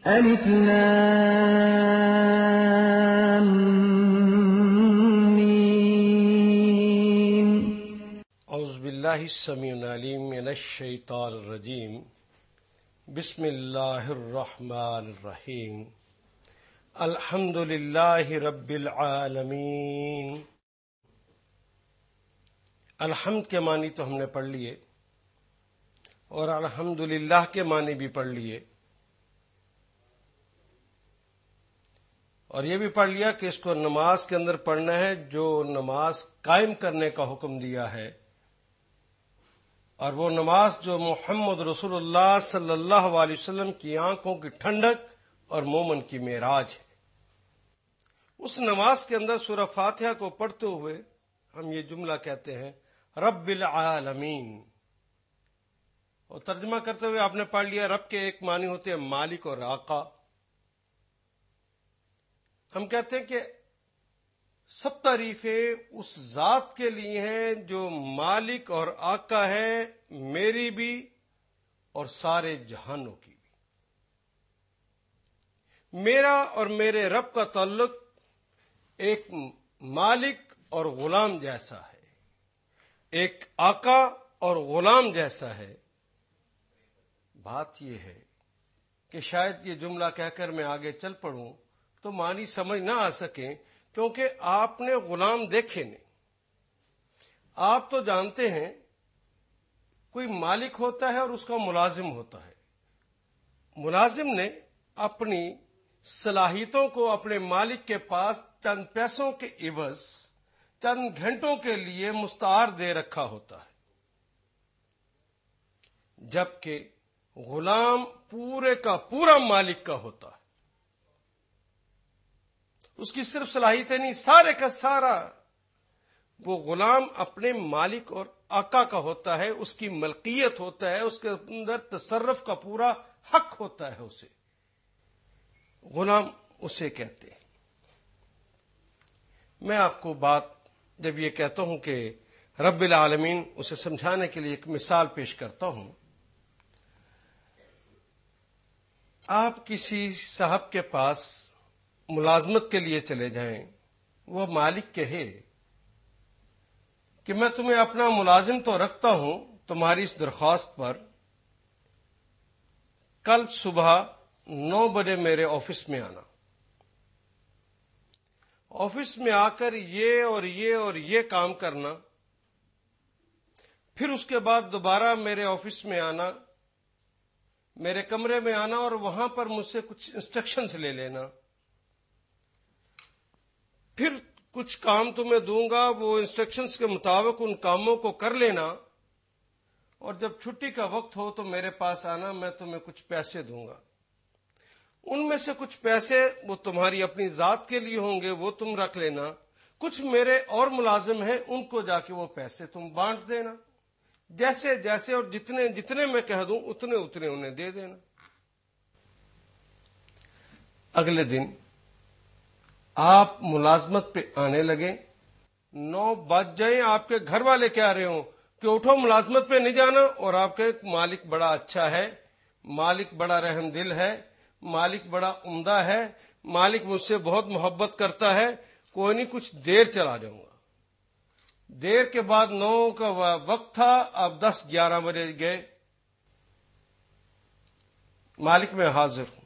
الف لام میم. اعوذ باللہ السمیع العلیم من الشیطان الرجیم. بسم اللہ الرحمن الرحیم. الحمد للہ رب العالمین. الحمد کے معنی تو ہم نے پڑھ لیے اور الحمدللہ کے معنی بھی پڑھ لیے، اور یہ بھی پڑھ لیا کہ اس کو نماز کے اندر پڑھنا ہے جو نماز قائم کرنے کا حکم دیا ہے، اور وہ نماز جو محمد رسول اللہ صلی اللہ علیہ وسلم کی آنکھوں کی ٹھنڈک اور مومن کی معراج ہے۔ اس نماز کے اندر سورہ فاتحہ کو پڑھتے ہوئے ہم یہ جملہ کہتے ہیں رب العالمین، اور ترجمہ کرتے ہوئے آپ نے پڑھ لیا رب کے ایک معنی ہوتے ہیں مالک اور آقا۔ ہم کہتے ہیں کہ سب تعریفیں اس ذات کے لیے ہیں جو مالک اور آقا ہے، میری بھی اور سارے جہانوں کی بھی۔ میرا اور میرے رب کا تعلق ایک مالک اور غلام جیسا ہے، ایک آقا اور غلام جیسا ہے۔ بات یہ ہے کہ شاید یہ جملہ کہہ کر میں آگے چل پڑوں تو معنی سمجھ نہ آ سکیں، کیونکہ آپ نے غلام دیکھے نہیں۔ آپ تو جانتے ہیں کوئی مالک ہوتا ہے اور اس کا ملازم ہوتا ہے۔ ملازم نے اپنی صلاحیتوں کو اپنے مالک کے پاس چند پیسوں کے عوض چند گھنٹوں کے لیے مستعار دے رکھا ہوتا ہے، جبکہ غلام پورے کا پورا مالک کا ہوتا ہے۔ اس کی صرف صلاحیتیں نہیں، سارے کا سارا وہ غلام اپنے مالک اور آقا کا ہوتا ہے، اس کی ملکیت ہوتا ہے، اس کے اندر تصرف کا پورا حق ہوتا ہے، اسے غلام اسے کہتے ہیں۔ میں آپ کو بات جب یہ کہتا ہوں کہ رب العالمین، اسے سمجھانے کے لیے ایک مثال پیش کرتا ہوں۔ آپ کسی صاحب کے پاس ملازمت کے لیے چلے جائیں، وہ مالک کہے کہ میں تمہیں اپنا ملازم تو رکھتا ہوں تمہاری اس درخواست پر، کل صبح 9 بجے میرے آفس میں آنا، آفس میں آ کر یہ اور یہ اور یہ کام کرنا، پھر اس کے بعد دوبارہ میرے آفس میں آنا، میرے کمرے میں آنا اور وہاں پر مجھ سے کچھ انسٹرکشنز لے لینا، پھر کچھ کام تمہیں دوں گا، وہ انسٹرکشنز کے مطابق ان کاموں کو کر لینا، اور جب چھٹی کا وقت ہو تو میرے پاس آنا، میں تمہیں کچھ پیسے دوں گا۔ ان میں سے کچھ پیسے وہ تمہاری اپنی ذات کے لیے ہوں گے، وہ تم رکھ لینا، کچھ میرے اور ملازم ہیں، ان کو جا کے وہ پیسے تم بانٹ دینا، جیسے جیسے اور جتنے جتنے میں کہہ دوں اتنے اتنے انہیں دے دینا۔ اگلے دن آپ ملازمت پہ آنے لگے، 9 بج جائیں، آپ کے گھر والے کہہ رہے ہوں کہ اٹھو ملازمت پہ نہیں جانا، اور آپ کے مالک بڑا اچھا ہے، مالک بڑا رحم دل ہے، مالک بڑا عمدہ ہے، مالک مجھ سے بہت محبت کرتا ہے، کوئی نہیں کچھ دیر چلا جاؤں گا۔ دیر کے بعد 9 کا وقت تھا، اب 10-11 بجے گئے، مالک میں حاضر ہوں۔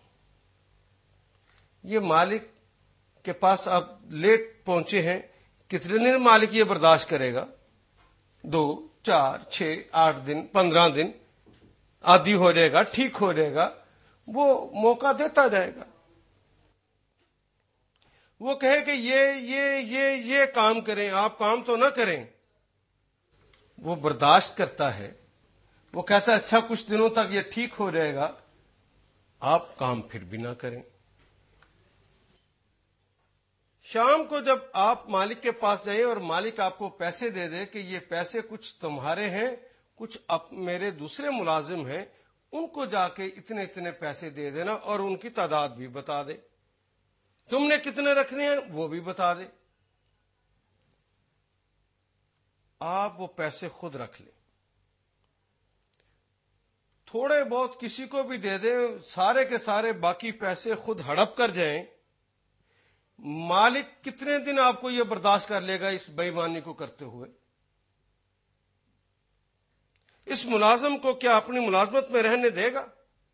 یہ مالک کے پاس آپ لیٹ پہنچے ہیں، کتنے دن مالک یہ برداشت کرے گا؟ 2 4 6 8 دن 15 دن، عادی ہو جائے گا، ٹھیک ہو جائے گا، وہ موقع دیتا جائے گا۔ وہ کہے کہ یہ کام کریں، آپ کام تو نہ کریں، وہ برداشت کرتا ہے، وہ کہتا ہے اچھا کچھ دنوں تک یہ ٹھیک ہو جائے گا، آپ کام پھر بھی نہ کریں۔ شام کو جب آپ مالک کے پاس جائیں اور مالک آپ کو پیسے دے دے کہ یہ پیسے کچھ تمہارے ہیں، کچھ میرے دوسرے ملازم ہیں، ان کو جا کے اتنے اتنے پیسے دے دینا، اور ان کی تعداد بھی بتا دے، تم نے کتنے رکھنے ہیں وہ بھی بتا دے، آپ وہ پیسے خود رکھ لیں۔ تھوڑے بہت کسی کو بھی دے دیں، سارے کے سارے باقی پیسے خود ہڑپ کر جائیں، مالک کتنے دن آپ کو یہ برداشت کر لے گا اس بے ایمانی کو کرتے ہوئے؟ اس ملازم کو کیا اپنی ملازمت میں رہنے دے گا؟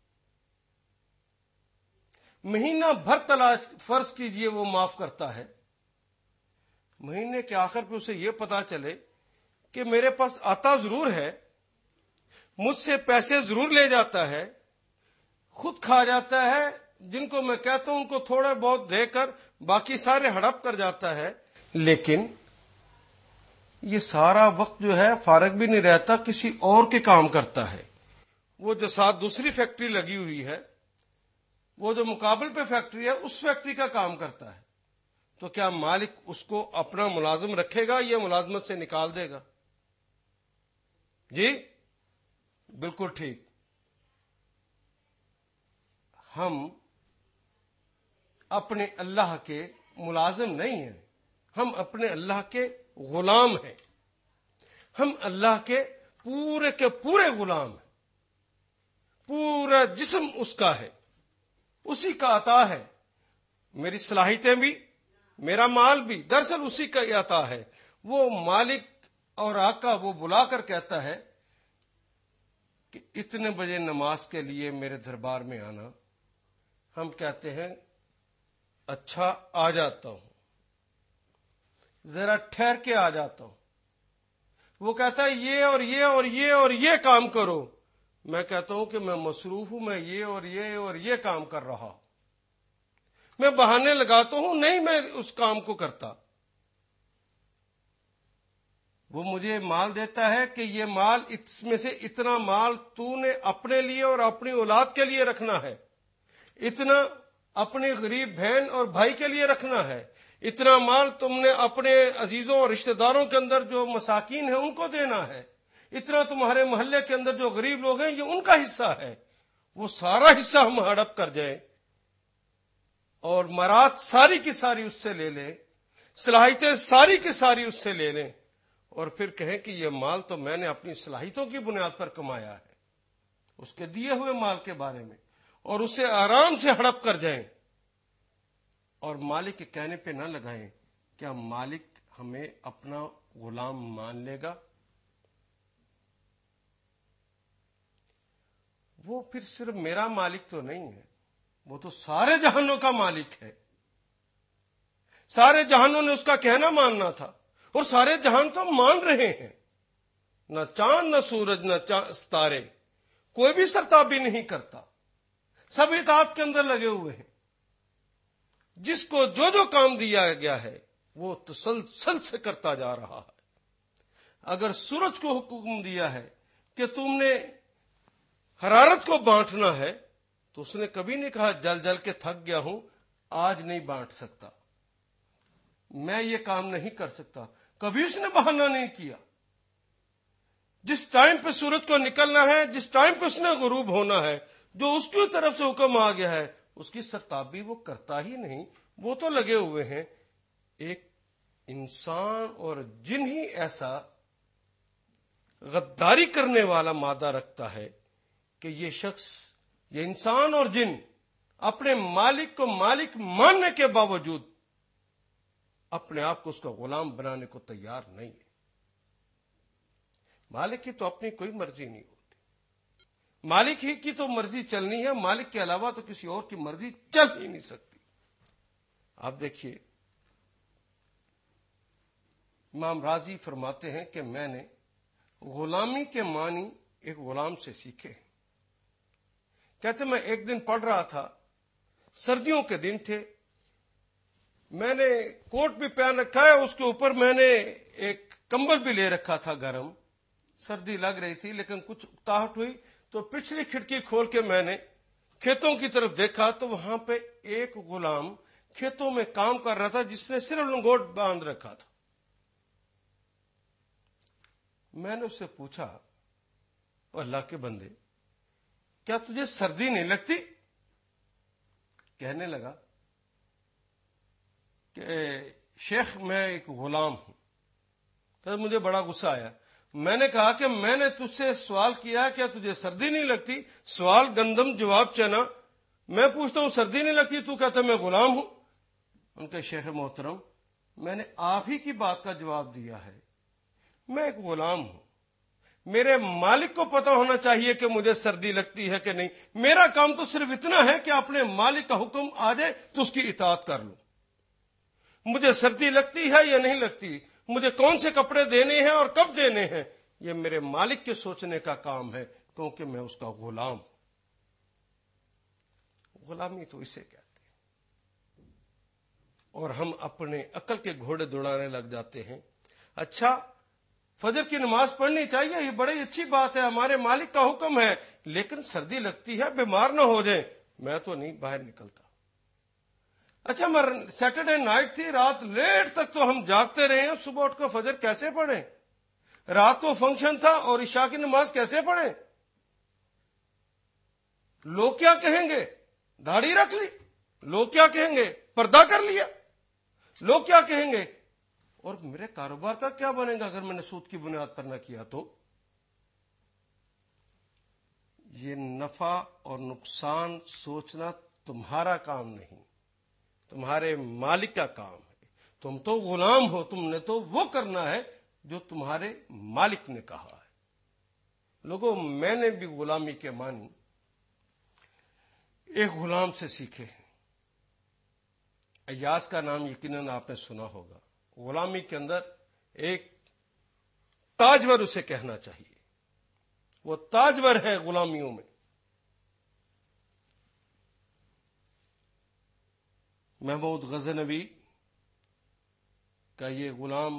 مہینہ بھر تلاش فرض کیجئے وہ معاف کرتا ہے، مہینے کے آخر پہ اسے یہ پتا چلے کہ میرے پاس آتا ضرور ہے، مجھ سے پیسے ضرور لے جاتا ہے، خود کھا جاتا ہے، جن کو میں کہتا ہوں ان کو تھوڑا بہت دے کر باقی سارے ہڑپ کر جاتا ہے، لیکن یہ سارا وقت جو ہے فارغ بھی نہیں رہتا، کسی اور کے کام کرتا ہے۔ وہ جو ساتھ دوسری فیکٹری لگی ہوئی ہے، وہ جو مقابل پہ فیکٹری ہے، اس فیکٹری کا کام کرتا ہے، تو کیا مالک اس کو اپنا ملازم رکھے گا یا ملازمت سے نکال دے گا؟ جی بالکل ٹھیک۔ ہم اپنے اللہ کے ملازم نہیں ہیں، ہم اپنے اللہ کے غلام ہیں، ہم اللہ کے پورے غلام ہیں، پورا جسم اس کا ہے، اسی کا عطا ہے، میری صلاحیتیں بھی، میرا مال بھی دراصل اسی کا ہی عطا ہے۔ وہ مالک اور آقا وہ بلا کر کہتا ہے کہ اتنے بجے نماز کے لیے میرے دربار میں آنا، ہم کہتے ہیں اچھا آ جاتا ہوں، ذرا ٹھہر کے آ جاتا ہوں۔ وہ کہتا ہے یہ اور یہ اور یہ اور یہ کام کرو، میں کہتا ہوں کہ میں مصروف ہوں، میں یہ اور یہ اور یہ کام کر رہا ہوں، میں بہانے لگاتا ہوں، نہیں میں اس کام کو کرتا۔ وہ مجھے مال دیتا ہے کہ یہ مال، اس میں سے اتنا مال تو نے اپنے لیے اور اپنی اولاد کے لیے رکھنا ہے، اتنا اپنی غریب بہن اور بھائی کے لیے رکھنا ہے، اتنا مال تم نے اپنے عزیزوں اور رشتہ داروں کے اندر جو مساکین ہیں ان کو دینا ہے، اتنا تمہارے محلے کے اندر جو غریب لوگ ہیں یہ ان کا حصہ ہے۔ وہ سارا حصہ ہم ہڑپ کر جائیں اور مراد ساری کی ساری اس سے لے لیں، صلاحیتیں ساری کی ساری اس سے لے لیں، اور پھر کہیں کہ یہ مال تو میں نے اپنی صلاحیتوں کی بنیاد پر کمایا ہے، اس کے دیے ہوئے مال کے بارے میں، اور اسے آرام سے ہڑپ کر جائیں اور مالک کے کہنے پہ نہ لگائیں، کیا مالک ہمیں اپنا غلام مان لے گا؟ وہ پھر صرف میرا مالک تو نہیں ہے، وہ تو سارے جہانوں کا مالک ہے، سارے جہانوں نے اس کا کہنا ماننا تھا، اور سارے جہان تو مان رہے ہیں، نہ چاند نہ سورج نہ ستارے، کوئی بھی سرتابی نہیں کرتا، سب اطاعت کے اندر لگے ہوئے ہیں، جس کو جو جو کام دیا گیا ہے وہ تسلسل سے کرتا جا رہا ہے۔ اگر سورج کو حکم دیا ہے کہ تم نے حرارت کو بانٹنا ہے، تو اس نے کبھی نہیں کہا جل جل کے تھک گیا ہوں آج نہیں بانٹ سکتا، میں یہ کام نہیں کر سکتا، کبھی اس نے بہانہ نہیں کیا۔ جس ٹائم پہ سورج کو نکلنا ہے، جس ٹائم پہ اس نے غروب ہونا ہے، جو اس کی طرف سے حکم آ گیا ہے اس کی سرتابی وہ کرتا ہی نہیں، وہ تو لگے ہوئے ہیں۔ ایک انسان اور جن ہی ایسا غداری کرنے والا مادہ رکھتا ہے کہ یہ شخص، یہ انسان اور جن اپنے مالک کو مالک ماننے کے باوجود اپنے آپ کو اس کا غلام بنانے کو تیار نہیں ہے۔ مالک کی تو اپنی کوئی مرضی نہیں ہوتی، مالک ہی کی تو مرضی چلنی ہے، مالک کے علاوہ تو کسی اور کی مرضی چل ہی نہیں سکتی۔ آپ دیکھیے، امام راضی فرماتے ہیں کہ میں نے غلامی کے معنی ایک غلام سے سیکھے۔ کہتے میں ایک دن پڑھ رہا تھا، سردیوں کے دن تھے، میں نے کوٹ بھی پہن رکھا ہے، اس کے اوپر میں نے ایک کمبل بھی لے رکھا تھا گرم، سردی لگ رہی تھی لیکن کچھ اکتاہٹ ہوئی تو پچھلی کھڑکی کھول کے میں نے کھیتوں کی طرف دیکھا تو وہاں پہ ایک غلام کھیتوں میں کام کر رہا تھا جس نے صرف لنگوٹ باندھ رکھا تھا۔ میں نے اس سے پوچھا، اللہ کے بندے کیا تجھے سردی نہیں لگتی؟ کہنے لگا کہ شیخ میں ایک غلام ہوں۔ تو مجھے بڑا غصہ آیا، میں نے کہا کہ میں نے تجھ سے سوال کیا کیا تجھے سردی نہیں لگتی؟ سوال گندم جواب چنا. میں پوچھتا ہوں سردی نہیں لگتی، تو کہتا میں غلام ہوں. ان کے شیخ محترم، میں نے آپ ہی کی بات کا جواب دیا ہے. میں ایک غلام ہوں، میرے مالک کو پتا ہونا چاہیے کہ مجھے سردی لگتی ہے کہ نہیں. میرا کام تو صرف اتنا ہے کہ اپنے مالک کا حکم آ جائے تو اس کی اطاعت کر لوں. مجھے سردی لگتی ہے یا نہیں لگتی، مجھے کون سے کپڑے دینے ہیں اور کب دینے ہیں، یہ میرے مالک کے سوچنے کا کام ہے، کیونکہ میں اس کا غلام ہوں. غلامی تو اسے کہتے ہیں. اور ہم اپنے عقل کے گھوڑے دوڑانے لگ جاتے ہیں. اچھا، فجر کی نماز پڑھنی چاہیے، یہ بڑی اچھی بات ہے، ہمارے مالک کا حکم ہے، لیکن سردی لگتی ہے، بیمار نہ ہو جائیں، میں تو نہیں باہر نکلتا. اچھا، سیٹرڈے نائٹ تھی، رات لیٹ تک تو ہم جاگتے رہے ہیں، صبح اٹھ کر فجر کیسے پڑھیں؟ رات کو فنکشن تھا اور عشاء کی نماز کیسے پڑھیں؟ لوگ کیا کہیں گے؟ داڑھی رکھ لی. لوگ کیا کہیں گے؟ پردہ کر لیا. لوگ کیا کہیں گے؟ اور میرے کاروبار کا کیا بنے گا اگر میں نے سود کی بنیاد پر نہ کیا تو؟ یہ نفع اور نقصان سوچنا تمہارا کام نہیں، تمہارے مالک کا کام ہے. تم تو غلام ہو، تم نے تو وہ کرنا ہے جو تمہارے مالک نے کہا ہے. لوگوں، میں نے بھی غلامی کے معنی ایک غلام سے سیکھے ہیں. ایاز کا نام یقیناً آپ نے سنا ہوگا. غلامی کے اندر ایک تاجور اسے کہنا چاہیے، وہ تاجور ہے غلامیوں میں. محمود غزنوی کا یہ غلام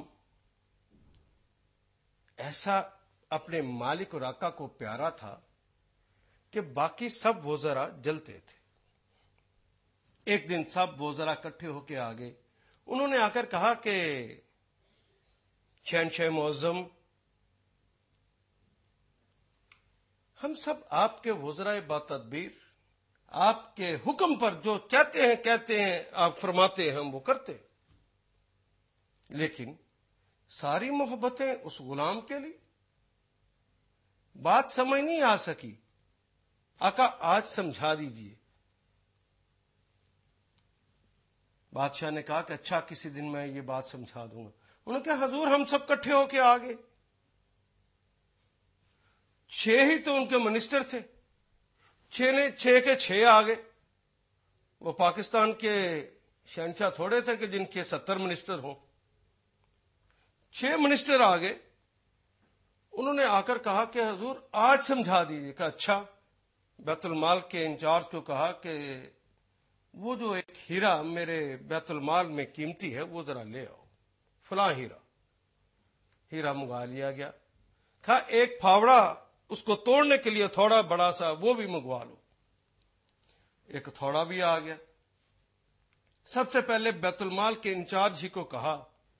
ایسا اپنے مالک اور آقا کو پیارا تھا کہ باقی سب وزراء جلتے تھے. ایک دن سب وزراء اکٹھے ہو کے آگے انہوں نے آ کر کہا کہ شہنشاہ معظم، ہم سب آپ کے وزراء با تدبیر، آپ کے حکم پر جو چاہتے ہیں کہتے ہیں، آپ فرماتے ہیں ہم وہ کرتے، لیکن ساری محبتیں اس غلام کے لیے. بات سمجھ نہیں آ سکی. آقا آج سمجھا دیجئے. بادشاہ نے کہا کہ اچھا، کسی دن میں یہ بات سمجھا دوں گا. انہوں نے کہا حضور ہم سب کٹھے ہو کے آگے، 6 ہی تو ان کے منسٹر تھے، 6 کے 6 آگے. وہ پاکستان کے شہنشاہ تھوڑے تھے کہ جن کے 70 منسٹر ہوں. 6 منسٹر آگے. انہوں نے آ کر کہا کہ حضور آج سمجھا دیجیے. کہ اچھا. بیت المال کے انچارج کو کہا کہ وہ جو ایک ہیرا میرے بیت المال میں قیمتی ہے وہ ذرا لے آؤ، فلاں ہیرا منگوا لیا گیا. کہا ایک پھاوڑا اس کو توڑنے کے لیے تھوڑا بڑا سا وہ بھی منگوا لو. ایک تھوڑا بھی آ گیا. سب سے پہلے بیت المال کے انچارج ہی کو کہا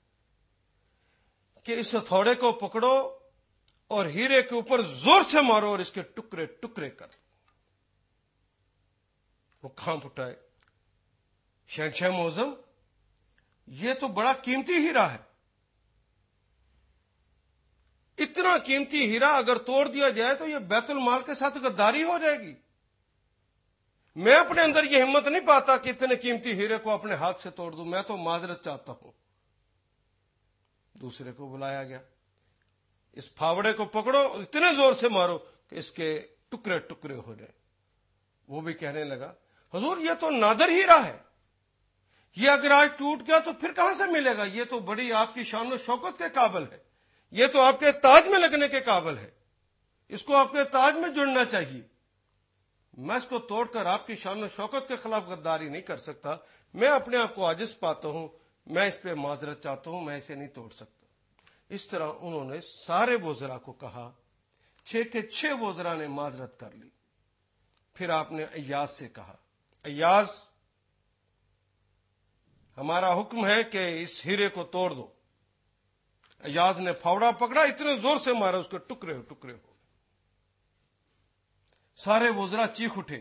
کہ اس تھوڑے کو پکڑو اور ہیرے کے اوپر زور سے مارو اور اس کے ٹکڑے ٹکڑے کر. وہ کانپ اٹھائے. شہنشاہ معظم، یہ تو بڑا قیمتی ہیرا ہے، اتنا قیمتی ہیرا اگر توڑ دیا جائے تو یہ بیت المال کے ساتھ غداری ہو جائے گی. میں اپنے اندر یہ ہمت نہیں پاتا کہ اتنے قیمتی ہیرے کو اپنے ہاتھ سے توڑ دوں، میں تو معذرت چاہتا ہوں. دوسرے کو بلایا گیا. اس پھاوڑے کو پکڑو، اتنے زور سے مارو کہ اس کے ٹکڑے ٹکڑے ہو جائیں. وہ بھی کہنے لگا حضور یہ تو نادر ہیرا ہے، یہ اگر آج ٹوٹ گیا تو پھر کہاں سے ملے گا، یہ تو بڑی آپ کی شان و شوکت کے قابل ہے، یہ تو آپ کے تاج میں لگنے کے قابل ہے، اس کو آپ کے تاج میں جڑنا چاہیے. میں اس کو توڑ کر آپ کی شان و شوکت کے خلاف غداری نہیں کر سکتا، میں اپنے آپ کو عاجز پاتا ہوں، میں اس پہ معذرت چاہتا ہوں، میں اسے نہیں توڑ سکتا. اس طرح انہوں نے سارے وزراء کو کہا. 6 کے 6 وزراء نے معذرت کر لی. پھر آپ نے ایاز سے کہا ایاز ہمارا حکم ہے کہ اس ہیرے کو توڑ دو. ایاز نے پھاوڑا پکڑا، اتنے زور سے مارا اس کے ٹکڑے ٹکڑے ہو گئے. سارے وزراء چیخ اٹھے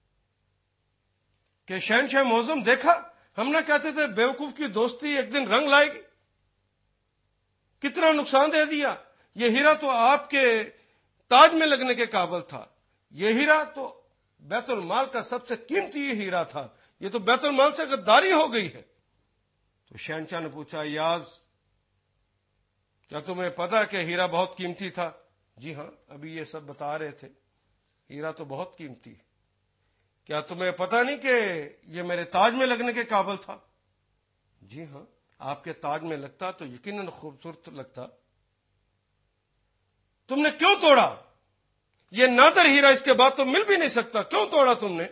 کہ شہنشاہ معظم دیکھا، ہم نہ کہتے تھے بیوقوف کی دوستی ایک دن رنگ لائے گی، کتنا نقصان دے دیا. یہ ہیرا تو آپ کے تاج میں لگنے کے قابل تھا، یہ ہیرا تو بیت المال کا سب سے قیمتی یہ ہیرا تھا، یہ تو بیت المال سے غداری ہو گئی ہے۔ تو شہنشاہ نے پوچھا، یاز کیا تمہیں پتا کہ ہیرا بہت قیمتی تھا؟ جی ہاں، ابھی یہ سب بتا رہے تھے، ہیرا تو بہت قیمتی ہے۔ کیا تمہیں پتا نہیں کہ یہ میرے تاج میں لگنے کے قابل تھا؟ جی ہاں، آپ کے تاج میں لگتا تو یقیناً خوبصورت لگتا۔ تم نے کیوں توڑا؟ یہ نادر ہیرا اس کے بعد تو مل بھی نہیں سکتا، کیوں توڑا تم نے؟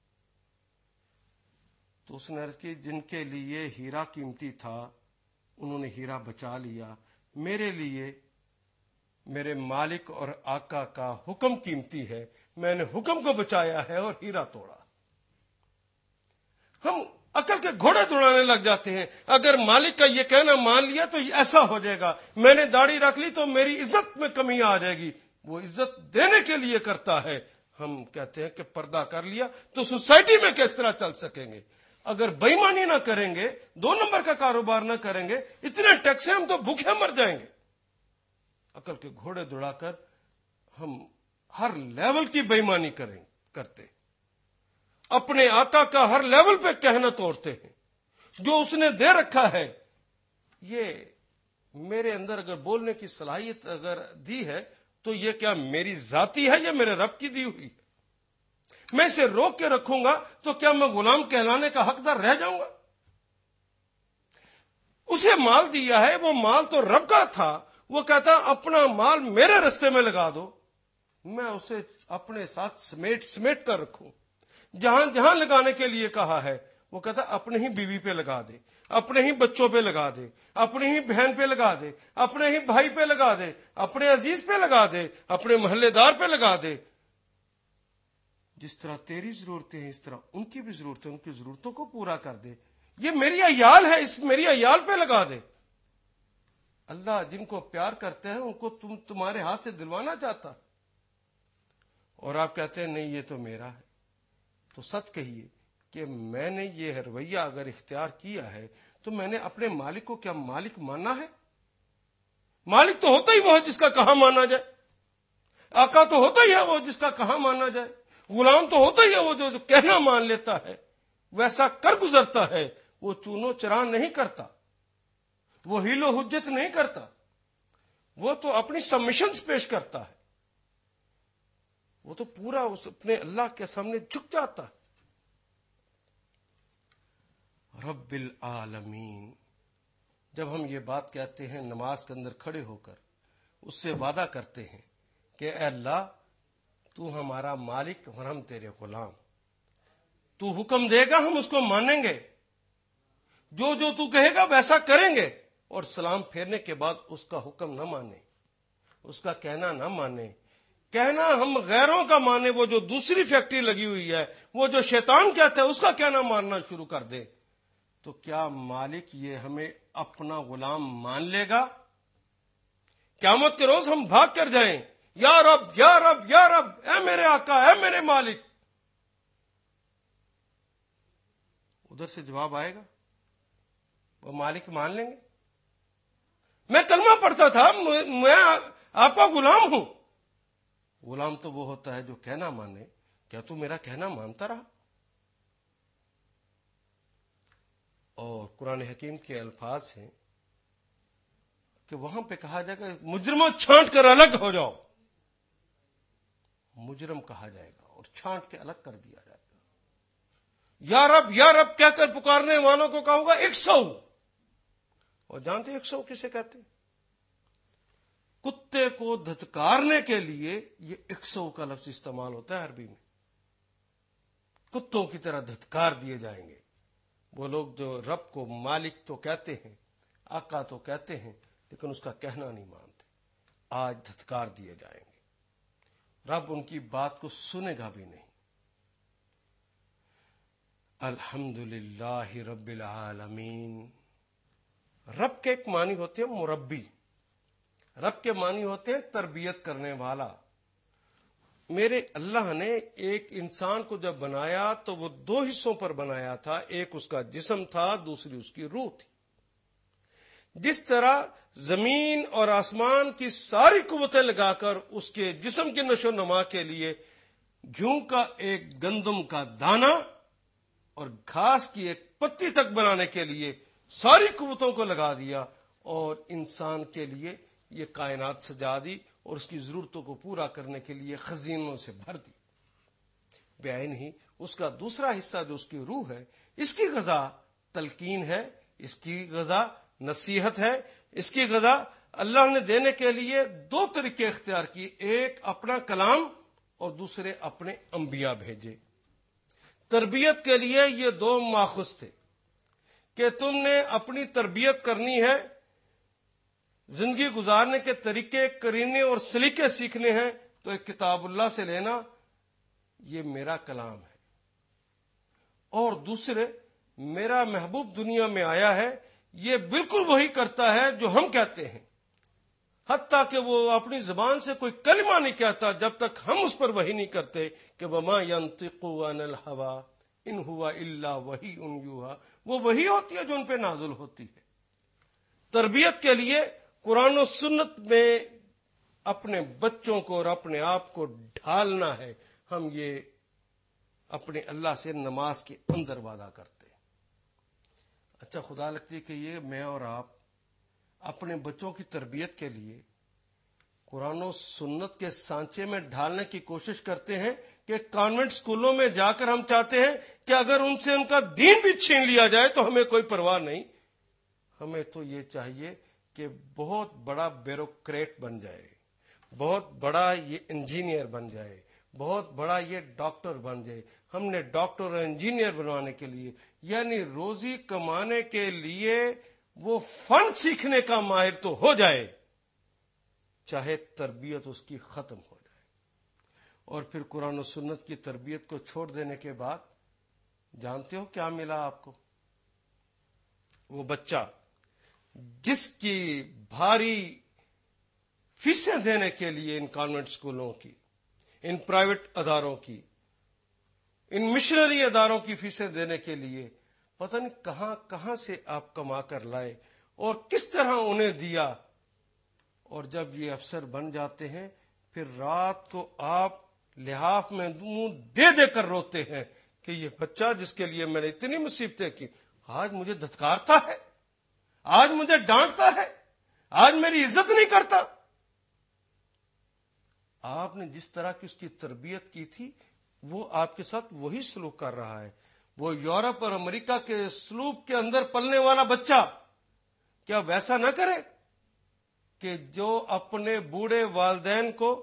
تو اس نے عرض کی، جن کے لیے ہیرا قیمتی تھا انہوں نے ہیرا بچا لیا، میرے لیے میرے مالک اور آقا کا حکم قیمتی ہے، میں نے حکم کو بچایا ہے اور ہیرا توڑا۔ ہم عقل کے گھوڑے دوڑانے لگ جاتے ہیں، اگر مالک کا یہ کہنا مان لیا تو یہ ایسا ہو جائے گا، میں نے داڑھی رکھ لی تو میری عزت میں کمی آ جائے گی، وہ عزت دینے کے لیے کرتا ہے۔ ہم کہتے ہیں کہ پردہ کر لیا تو سوسائٹی میں کس طرح چل سکیں گے؟ اگر بے ایمانی نہ کریں گے، 2 نمبر کا کاروبار نہ کریں گے، اتنے ٹیکس ہیں ہم تو بھوکے مر جائیں گے۔ عقل کے گھوڑے دوڑا کر ہم ہر لیول کی بے ایمانی کرتے، اپنے آقا کا ہر لیول پہ کہنا توڑتے ہیں، جو اس نے دے رکھا ہے۔ یہ میرے اندر اگر بولنے کی صلاحیت اگر دی ہے تو یہ کیا میری ذاتی ہے یا میرے رب کی دی ہوئی ہے؟ میں اسے روک کے رکھوں گا تو کیا میں غلام کہلانے کا حقدار رہ جاؤں گا؟ اسے مال دیا ہے، وہ مال تو رب کا تھا، وہ کہتا اپنا مال میرے رستے میں لگا دو، میں اسے اپنے ساتھ سمیٹ کر رکھوں۔ جہاں جہاں لگانے کے لیے کہا ہے وہ کہتا اپنے ہی بیوی پہ لگا دے، اپنے ہی بچوں پہ لگا دے، اپنی ہی بہن پہ لگا دے، اپنے ہی بھائی پہ لگا دے، اپنے عزیز پہ لگا دے، اپنے محلے دار پہ لگا دے۔ جس طرح تیری ضرورتیں ہیں اس طرح ان کی بھی ضرورتیں، ان کی ضرورتوں کو پورا کر دے۔ یہ میری عیال ہے، اس میری عیال پہ لگا دے۔ اللہ جن کو پیار کرتے ہیں ان کو تمہارے ہاتھ سے دلوانا چاہتا، اور آپ کہتے ہیں نہیں یہ تو میرا ہے۔ تو سچ کہیے کہ میں نے یہ رویہ اگر اختیار کیا ہے تو میں نے اپنے مالک کو کیا مالک ماننا ہے؟ مالک تو ہوتا ہی وہ ہے جس کا کہاں مانا جائے، آقا تو ہوتا ہی ہے وہ جس کا کہاں مانا جائے، غلام تو ہوتا ہی ہے وہ جو کہنا مان لیتا ہے، ویسا کر گزرتا ہے، وہ چونو چرا نہیں کرتا، وہ ہیل و حجت نہیں کرتا، وہ تو اپنی سبمیشنز پیش کرتا ہے، وہ تو پورا اپنے اللہ کے سامنے جھک جاتا ہے۔ رب العالمین، جب ہم یہ بات کہتے ہیں نماز کے اندر کھڑے ہو کر اس سے وعدہ کرتے ہیں کہ اے اللہ تو ہمارا مالک اور ہم تیرے غلام، تو حکم دے گا ہم اس کو مانیں گے، جو جو تو کہے گا ویسا کریں گے، اور سلام پھیرنے کے بعد اس کا حکم نہ مانے، اس کا کہنا نہ مانے، کہنا ہم غیروں کا مانے، وہ جو دوسری فیکٹری لگی ہوئی ہے، وہ جو شیطان کہتا ہے اس کا کہنا ماننا شروع کر دے، تو کیا مالک یہ ہمیں اپنا غلام مان لے گا؟ قیامت کے روز ہم بھاگ کر جائیں، یا رب یا رب یا رب، اے میرے آقا اے میرے مالک، ادھر سے جواب آئے گا، وہ مالک مان لیں گے؟ میں کلمہ پڑھتا تھا، میں آپ کا غلام ہوں۔ غلام تو وہ ہوتا ہے جو کہنا مانے، کیا تو میرا کہنا مانتا رہا؟ اور قرآن حکیم کے الفاظ ہیں کہ وہاں پہ کہا جائے گا مجرموں چھانٹ کر الگ ہو جاؤ، مجرم کہا جائے گا اور چھانٹ کے الگ کر دیا جائے گا۔ یا رب کہہ کر پکارنے والوں کو کہوں گا 100، اور جانتے 100 کسے کہتے ہیں؟ کتے کو دھتکارنے کے لیے یہ 100 کا لفظ استعمال ہوتا ہے عربی میں، کتوں کی طرح دھتکار دیے جائیں گے وہ لوگ جو رب کو مالک تو کہتے ہیں، آقا تو کہتے ہیں، لیکن اس کا کہنا نہیں مانتے، آج دھتکار دیے جائیں گے، رب ان کی بات کو سنے گا بھی نہیں۔ الحمدللہ رب العالمین۔ رب کے ایک معنی ہوتے ہیں مربی، رب کے معنی ہوتے ہیں تربیت کرنے والا۔ میرے اللہ نے ایک انسان کو جب بنایا تو وہ 2 حصوں پر بنایا تھا، ایک اس کا جسم تھا، دوسری اس کی روح تھی۔ جس طرح زمین اور آسمان کی ساری قوتیں لگا کر اس کے جسم کی نشو و نما کے لیے گیہوں کا ایک گندم کا دانہ اور گھاس کی ایک پتی تک بنانے کے لیے ساری قوتوں کو لگا دیا اور انسان کے لیے یہ کائنات سجا دی اور اس کی ضرورتوں کو پورا کرنے کے لیے خزینوں سے بھر دی. بعین ہی اس کا دوسرا حصہ جو اس کی روح ہے، اس کی غذا تلقین ہے، اس کی غذا نصیحت ہے، اس کی غذا اللہ نے دینے کے لیے دو طریقے اختیار کیے، ایک اپنا کلام اور دوسرے اپنے انبیاء بھیجے. تربیت کے لیے یہ دو ماخذ تھے کہ تم نے اپنی تربیت کرنی ہے، زندگی گزارنے کے طریقے کرینے اور سلیقے سیکھنے ہیں تو ایک کتاب اللہ سے لینا، یہ میرا کلام ہے، اور دوسرے میرا محبوب دنیا میں آیا ہے، یہ بالکل وہی کرتا ہے جو ہم کہتے ہیں، حتیٰ کہ وہ اپنی زبان سے کوئی کلمہ نہیں کہتا جب تک ہم اس پر وحی نہیں کرتے کہ وَمَا يَنطِقُ عَنِ الْهَوَىٰ إِنْ هُوَ إِلَّا وَحْيٌ يُوحَىٰ، وہ وحی ہوتی ہے جو ان پہ نازل ہوتی ہے. تربیت کے لیے قرآن و سنت میں اپنے بچوں کو اور اپنے آپ کو ڈھالنا ہے. ہم یہ اپنے اللہ سے نماز کے اندر وعدہ کرتے ہیں. اچھا، خدا لگتی ہے کہ یہ میں اور آپ اپنے بچوں کی تربیت کے لیے قرآن و سنت کے سانچے میں ڈھالنے کی کوشش کرتے ہیں کہ کانوینٹ سکولوں میں جا کر ہم چاہتے ہیں کہ اگر ان سے ان کا دین بھی چھین لیا جائے تو ہمیں کوئی پرواہ نہیں. ہمیں تو یہ چاہیے کہ بہت بڑا بیوروکریٹ بن جائے، بہت بڑا یہ انجینئر بن جائے، بہت بڑا یہ ڈاکٹر بن جائے. ہم نے ڈاکٹر اور انجینئر بنوانے کے لیے، یعنی روزی کمانے کے لیے وہ فن سیکھنے کا ماہر تو ہو جائے، چاہے تربیت اس کی ختم ہو جائے. اور پھر قرآن و سنت کی تربیت کو چھوڑ دینے کے بعد جانتے ہو کیا ملا آپ کو؟ وہ بچہ جس کی بھاری فیسیں دینے کے لیے ان کانوینٹ سکولوں کی، ان پرائیویٹ اداروں کی، ان مشنری اداروں کی فیسیں دینے کے لیے پتہ نہیں کہاں کہاں سے آپ کما کر لائے اور کس طرح انہیں دیا. اور جب یہ افسر بن جاتے ہیں پھر رات کو آپ لحاف میں منہ دے دے کر روتے ہیں کہ یہ بچہ جس کے لیے میں نے اتنی مصیبتیں کی آج مجھے دھتکارتا ہے، آج مجھے ڈانٹتا ہے، آج میری عزت نہیں کرتا. آپ نے جس طرح کی اس کی تربیت کی تھی وہ آپ کے ساتھ وہی سلوک کر رہا ہے. وہ یورپ اور امریکہ کے سلوک کے اندر پلنے والا بچہ کیا ویسا نہ کرے کہ جو اپنے بوڑھے والدین کو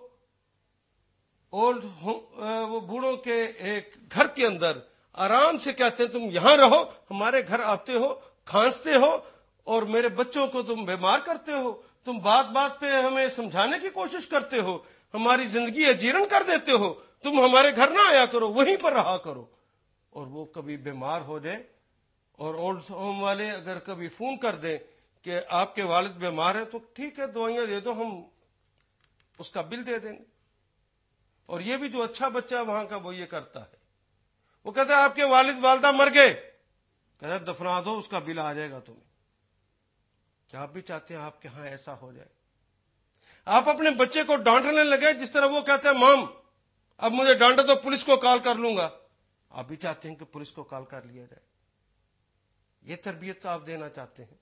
وہ بوڑھوں کے ایک گھر کے اندر آرام سے کہتے ہیں تم یہاں رہو، ہمارے گھر آتے ہو، کھانستے ہو اور میرے بچوں کو تم بیمار کرتے ہو، تم بات بات پہ ہمیں سمجھانے کی کوشش کرتے ہو، ہماری زندگی اجیرن کر دیتے ہو، تم ہمارے گھر نہ آیا کرو، وہیں پر رہا کرو. اور وہ کبھی بیمار ہو جائیں اور اولڈ ہوم والے اگر کبھی فون کر دیں کہ آپ کے والد بیمار ہیں تو ٹھیک ہے دوائیاں دے دو، ہم اس کا بل دے دیں گے. اور یہ بھی جو اچھا بچہ ہے وہاں کا وہ یہ کرتا ہے، وہ کہتا ہے آپ کے والد والدہ مر گئے، کہتا ہے دفنا دو، اس کا بل آ جائے گا تمہیں. کیا آپ بھی چاہتے ہیں آپ کے ہاں ایسا ہو جائے؟ آپ اپنے بچے کو ڈانٹنے لگے جس طرح وہ کہتا ہے مام اب مجھے ڈانٹے تو پولیس کو کال کر لوں گا. آپ بھی چاہتے ہیں کہ پولیس کو کال کر لیا جائے؟ یہ تربیت تو آپ دینا چاہتے ہیں.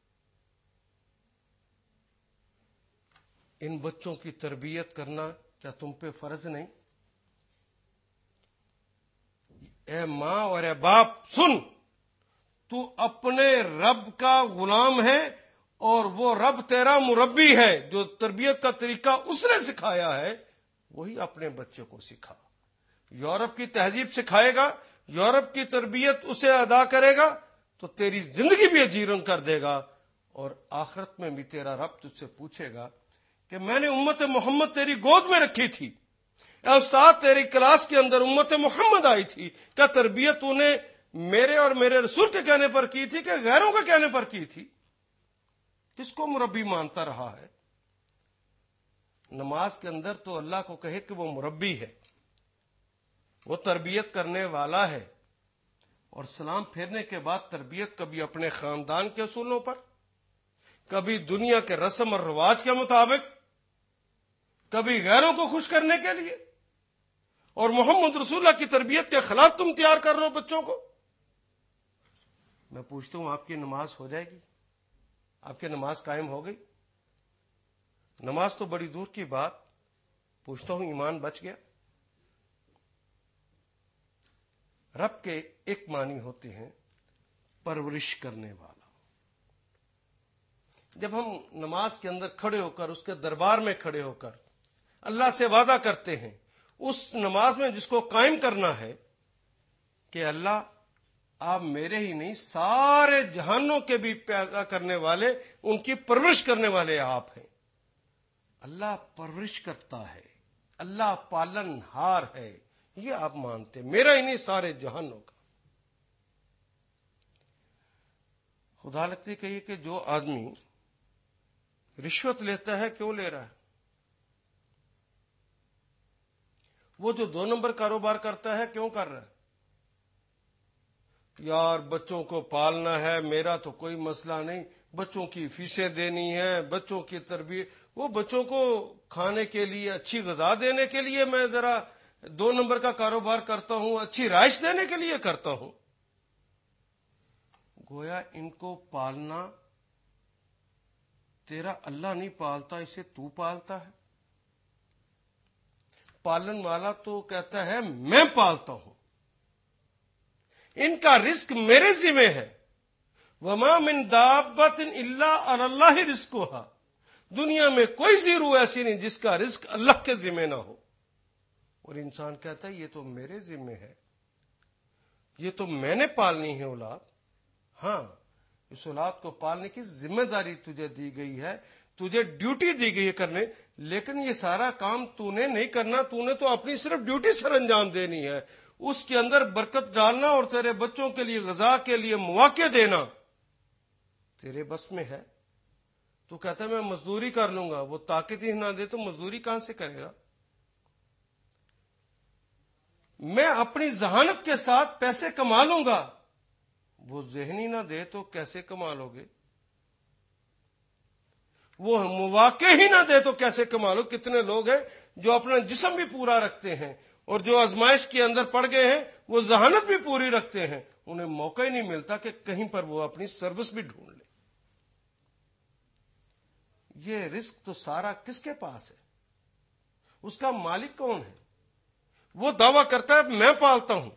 ان بچوں کی تربیت کرنا کیا تم پہ فرض نہیں؟ اے ماں اور اے باپ سن، تو اپنے رب کا غلام ہے اور وہ رب تیرا مربی ہے. جو تربیت کا طریقہ اس نے سکھایا ہے وہی اپنے بچے کو سکھا. یورپ کی تہذیب سکھائے گا، یورپ کی تربیت اسے ادا کرے گا تو تیری زندگی بھی اجیرن کر دے گا، اور آخرت میں بھی تیرا رب تجھ سے پوچھے گا کہ میں نے امت محمد تیری گود میں رکھی تھی، اے استاد تیری کلاس کے اندر امت محمد آئی تھی، کیا تربیت تو نے میرے اور میرے رسول کے کہنے پر کی تھی کہ غیروں کے کہنے پر کی تھی؟ کس کو مربی مانتا رہا ہے؟ نماز کے اندر تو اللہ کو کہے کہ وہ مربی ہے، وہ تربیت کرنے والا ہے، اور سلام پھیرنے کے بعد تربیت کبھی اپنے خاندان کے اصولوں پر، کبھی دنیا کے رسم اور رواج کے مطابق، کبھی غیروں کو خوش کرنے کے لیے، اور محمد رسول اللہ کی تربیت کے خلاف تم تیار کر رہے ہو بچوں کو۔ میں پوچھتا ہوں آپ کی نماز ہو جائے گی؟ آپ کی نماز قائم ہو گئی؟ نماز تو بڑی دور کی بات، پوچھتا ہوں ایمان بچ گیا؟ رب کے ایک معنی ہوتے ہیں پرورش کرنے والا۔ جب ہم نماز کے اندر کھڑے ہو کر، اس کے دربار میں کھڑے ہو کر اللہ سے وعدہ کرتے ہیں، اس نماز میں جس کو قائم کرنا ہے کہ اللہ آپ میرے ہی نہیں سارے جہانوں کے بھی پیدا کرنے والے، ان کی پرورش کرنے والے آپ ہیں۔ اللہ پرورش کرتا ہے، اللہ پالن ہار ہے، یہ آپ مانتے، میرا ہی نہیں سارے جہانوں کا۔ خدا لگتی کہیے کہ جو آدمی رشوت لیتا ہے کیوں لے رہا ہے؟ وہ جو 2 نمبر کاروبار کرتا ہے کیوں کر رہا ہے؟ یار بچوں کو پالنا ہے، میرا تو کوئی مسئلہ نہیں، بچوں کی فیسیں دینی ہے، بچوں کی تربیت، وہ بچوں کو کھانے کے لیے اچھی غذا دینے کے لیے میں ذرا 2 نمبر کا کاروبار کرتا ہوں، اچھی رہائش دینے کے لیے کرتا ہوں۔ گویا ان کو پالنا تیرا اللہ نہیں پالتا، اسے تو پالتا ہے۔ پالن والا تو کہتا ہے میں پالتا ہوں، ان کا رزق میرے ذمہ ہے۔ وما من دابۃ الا علی اللہ رزقھا، دنیا میں کوئی زیرو ایسی نہیں جس کا رزق اللہ کے ذمہ نہ ہو۔ اور انسان کہتا ہے یہ تو میرے ذمہ ہے، یہ تو میں نے پالنی ہے اولاد۔ ہاں، اس اولاد کو پالنے کی ذمہ داری تجھے دی گئی ہے، تجھے ڈیوٹی دی گئی ہے کرنے، لیکن یہ سارا کام تو نے نہیں کرنا، تو نے تو اپنی صرف ڈیوٹی سر انجام دینی ہے، اس کے اندر برکت ڈالنا اور تیرے بچوں کے لیے غذا کے لیے مواقع دینا تیرے بس میں ہے۔ تو کہتا ہے میں مزدوری کر لوں گا، وہ طاقت ہی نہ دے تو مزدوری کہاں سے کرے گا؟ میں اپنی ذہانت کے ساتھ پیسے کما لوں گا، وہ ذہنی نہ دے تو کیسے کما لو گے؟ وہ مواقع ہی نہ دے تو کیسے کما لو؟ کتنے لوگ ہیں جو اپنا جسم بھی پورا رکھتے ہیں اور جو آزمائش کے اندر پڑ گئے ہیں وہ ذہانت بھی پوری رکھتے ہیں، انہیں موقع ہی نہیں ملتا کہ کہیں پر وہ اپنی سروس بھی ڈھونڈ لے۔ یہ رزق تو سارا کس کے پاس ہے؟ اس کا مالک کون ہے؟ وہ دعویٰ کرتا ہے میں پالتا ہوں۔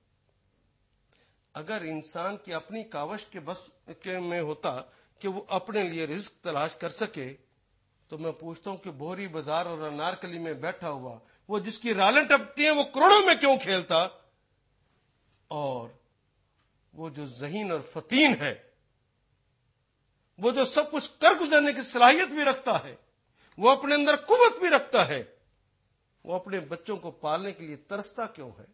اگر انسان کی اپنی کاوش کے بس کے میں ہوتا کہ وہ اپنے لیے رزق تلاش کر سکے، تو میں پوچھتا ہوں کہ بوری بازار اور انارکلی میں بیٹھا ہوا وہ جس کی رالیں ٹپتی ہیں وہ کروڑوں میں کیوں کھیلتا؟ اور وہ جو ذہین اور فتین ہے، وہ جو سب کچھ کر گزرنے کی صلاحیت بھی رکھتا ہے، وہ اپنے اندر قوت بھی رکھتا ہے، وہ اپنے بچوں کو پالنے کے لیے ترستا کیوں ہے؟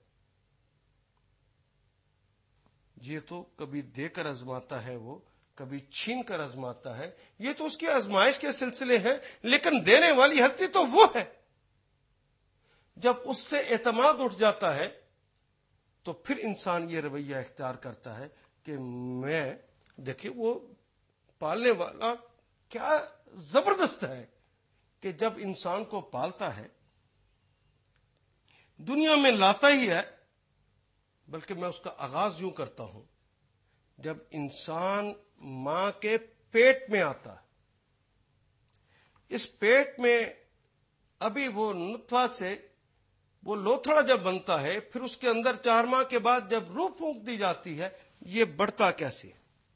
یہ تو کبھی دے کر آزماتا ہے، وہ کبھی چھین کر آزماتا ہے، یہ تو اس کی آزمائش کے سلسلے ہیں، لیکن دینے والی ہستی تو وہ ہے۔ جب اس سے اعتماد اٹھ جاتا ہے تو پھر انسان یہ رویہ اختیار کرتا ہے کہ میں، دیکھیں وہ پالنے والا کیا زبردست ہے کہ جب انسان کو پالتا ہے، دنیا میں لاتا ہی ہے، بلکہ میں اس کا آغاز یوں کرتا ہوں، جب انسان ماں کے پیٹ میں آتا ہے، اس پیٹ میں ابھی وہ نطفہ سے وہ لوتھڑا جب بنتا ہے، پھر اس کے اندر 4 ماہ کے بعد جب روح پھونک دی جاتی ہے، یہ بڑھتا کیسے؟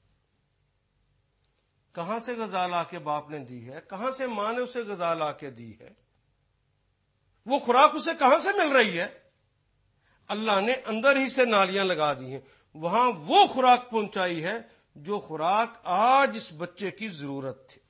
کہاں سے غذا لا کے باپ نے دی ہے؟ کہاں سے ماں نے اسے غذا لا کے دی ہے؟ وہ خوراک اسے کہاں سے مل رہی ہے؟ اللہ نے اندر ہی سے نالیاں لگا دی ہیں، وہاں وہ خوراک پہنچائی ہے جو خوراک آج اس بچے کی ضرورت تھی۔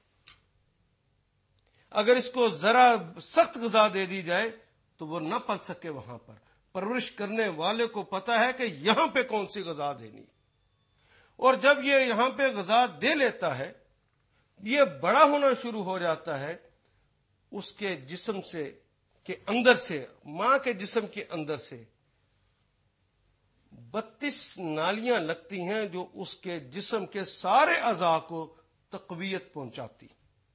اگر اس کو ذرا سخت غذا دے دی جائے تو وہ نہ پل سکے وہاں پر۔ پرورش کرنے والے کو پتا ہے کہ یہاں پہ کون سی غذا دینی، اور جب یہ یہاں پہ غذا دے لیتا ہے، یہ بڑا ہونا شروع ہو جاتا ہے، اس کے جسم سے کے اندر سے، ماں کے جسم کے اندر سے 32 نالیاں لگتی ہیں جو اس کے جسم کے سارے اعضاء کو تقویت پہنچاتی،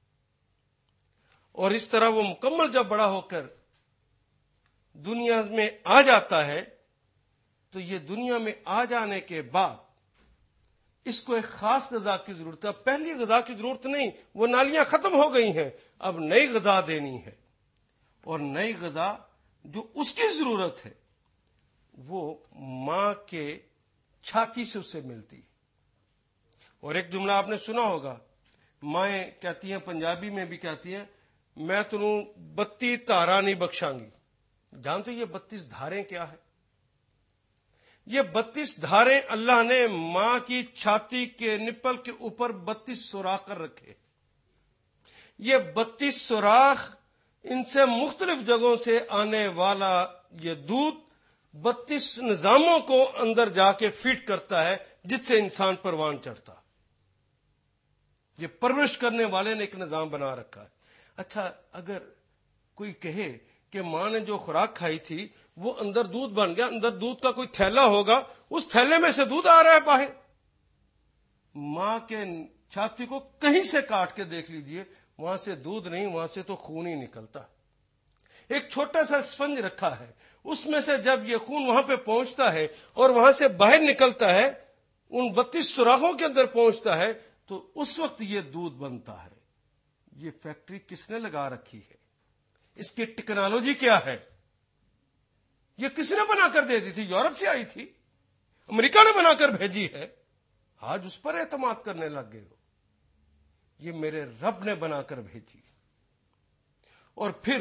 اور اس طرح وہ مکمل جب بڑا ہو کر دنیا میں آ جاتا ہے تو یہ دنیا میں آ جانے کے بعد اس کو ایک خاص غذا کی ضرورت ہے. پہلی غذا کی ضرورت نہیں، وہ نالیاں ختم ہو گئی ہیں، اب نئی غذا دینی ہے. اور نئی غذا جو اس کی ضرورت ہے وہ ماں کے چھاتی سے اسے ملتی. اور ایک جملہ آپ نے سنا ہوگا، مائیں کہتی ہیں، پنجابی میں بھی کہتی ہیں، میں تنوں 32 تارا نہیں بخشاں گی. جانتے یہ 32 دھاریں کیا ہے؟ یہ 32 دھاریں اللہ نے ماں کی چھاتی کے نپل کے اوپر 32 سوراخ کر رکھے. یہ 32 سوراخ، ان سے مختلف جگہوں سے آنے والا یہ دودھ 32 نظاموں کو اندر جا کے فیڈ کرتا ہے، جس سے انسان پروان چڑھتا. یہ پرورش کرنے والے نے ایک نظام بنا رکھا ہے. اچھا، اگر کوئی کہے کہ ماں نے جو خوراک کھائی تھی وہ اندر دودھ بن گیا، اندر دودھ کا کوئی تھیلا ہوگا، اس تھیلے میں سے دودھ آ رہا ہے باہر. ماں کے چھاتی کو کہیں سے کاٹ کے دیکھ لیجئے، وہاں سے دودھ نہیں، وہاں سے تو خون ہی نکلتا. ایک چھوٹا سا اسفنج رکھا ہے، اس میں سے جب یہ خون وہاں پہ پہنچتا ہے اور وہاں سے باہر نکلتا ہے، ان 32 سوراخوں کے اندر پہنچتا ہے، تو اس وقت یہ دودھ بنتا ہے. یہ فیکٹری کس نے لگا رکھی ہے؟ اس کی ٹیکنالوجی کیا ہے؟ یہ کس نے بنا کر دے دی تھی؟ یورپ سے آئی تھی، امریکہ نے بنا کر بھیجی ہے. آج اس پر اعتماد کرنے لگ گئے ہو. یہ میرے رب نے بنا کر بھیجی. اور پھر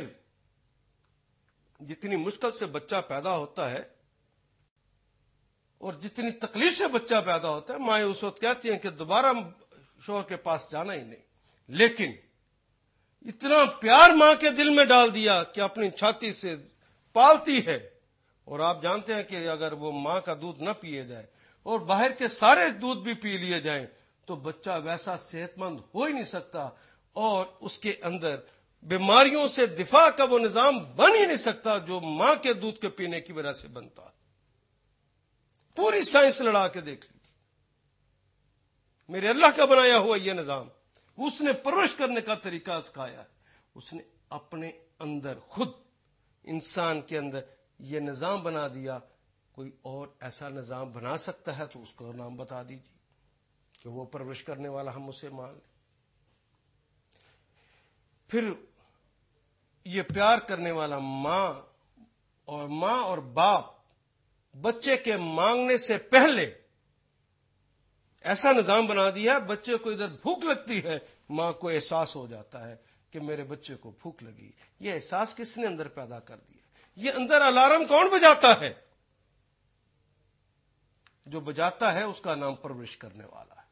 جتنی مشکل سے بچہ پیدا ہوتا ہے اور جتنی تکلیف سے بچہ پیدا ہوتا ہے، مائیں اس وقت کہتی ہیں کہ دوبارہ شوہر کے پاس جانا ہی نہیں. لیکن اتنا پیار ماں کے دل میں ڈال دیا کہ اپنی چھاتی سے پالتی ہے. اور آپ جانتے ہیں کہ اگر وہ ماں کا دودھ نہ پیے جائے اور باہر کے سارے دودھ بھی پی لیے جائیں تو بچہ ویسا صحت مند ہو ہی نہیں سکتا، اور اس کے اندر بیماریوں سے دفاع کا وہ نظام بن ہی نہیں سکتا جو ماں کے دودھ کے پینے کی وجہ سے بنتا. پوری سائنس لڑا کے دیکھ لی. میرے اللہ کا بنایا ہوا یہ نظام، اس نے پرورش کرنے کا طریقہ سکھایا ہے. اس نے اپنے اندر خود انسان کے اندر یہ نظام بنا دیا. کوئی اور ایسا نظام بنا سکتا ہے تو اس کو نام بتا دیجیے کہ وہ پرورش کرنے والا ہم اسے مان لیں. پھر یہ پیار کرنے والا ماں اور باپ بچے کے مانگنے سے پہلے ایسا نظام بنا دیا، بچے کو ادھر بھوک لگتی ہے، ماں کو احساس ہو جاتا ہے کہ میرے بچے کو بھوک لگی. یہ احساس کس نے اندر پیدا کر دیا؟ یہ اندر الارم کون بجاتا ہے؟ جو بجاتا ہے اس کا نام پرورش کرنے والا ہے.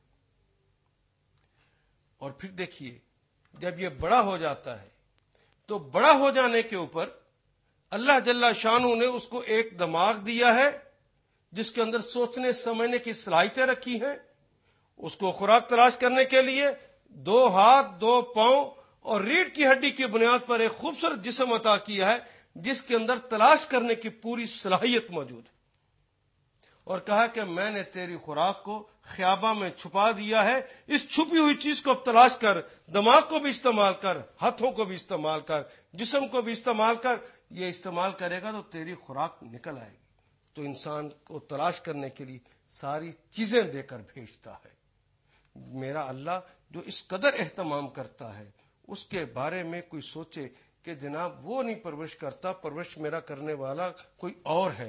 اور پھر دیکھیے، جب یہ بڑا ہو جاتا ہے تو بڑا ہو جانے کے اوپر اللہ جل شانہ نے اس کو ایک دماغ دیا ہے جس کے اندر سوچنے سمجھنے کی صلاحیتیں رکھی ہیں. اس کو خوراک تلاش کرنے کے لیے 2 ہاتھ 2 پاؤں اور ریڑھ کی ہڈی کی بنیاد پر ایک خوبصورت جسم عطا کیا ہے جس کے اندر تلاش کرنے کی پوری صلاحیت موجود ہے. اور کہا کہ میں نے تیری خوراک کو خیابہ میں چھپا دیا ہے، اس چھپی ہوئی چیز کو اب تلاش کر، دماغ کو بھی استعمال کر، ہاتھوں کو بھی استعمال کر، جسم کو بھی استعمال کر. یہ استعمال کرے گا تو تیری خوراک نکل آئے گی. تو انسان کو تلاش کرنے کے لیے ساری چیزیں دے کر بھیجتا ہے. میرا اللہ جو اس قدر اہتمام کرتا ہے، اس کے بارے میں کوئی سوچے کہ جناب وہ نہیں پرورش کرتا، پرورش میرا کرنے والا کوئی اور ہے.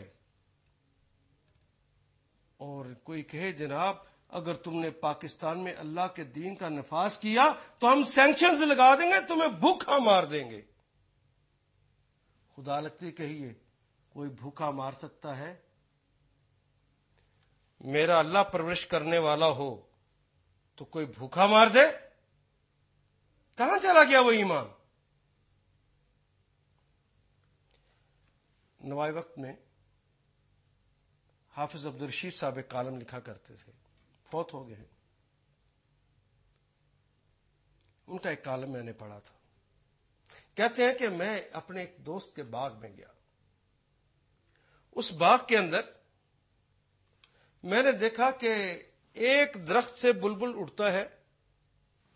اور کوئی کہے جناب اگر تم نے پاکستان میں اللہ کے دین کا نفاذ کیا تو ہم سینکشنز لگا دیں گے، تمہیں بھوکا مار دیں گے. خدا لگتی کہیے کوئی بھوکا مار سکتا ہے؟ میرا اللہ پرورش کرنے والا ہو تو کوئی بھوکا مار دے؟ کہاں چلا گیا وہ ایمان؟ نوائے وقت میں حافظ عبدالرشید صاحب ایک کالم لکھا کرتے تھے، فوت ہو گئے ہیں. ان کا ایک کالم میں نے پڑھا تھا. کہتے ہیں کہ میں اپنے ایک دوست کے باغ میں گیا. اس باغ کے اندر میں نے دیکھا کہ ایک درخت سے بلبل اڑتا ہے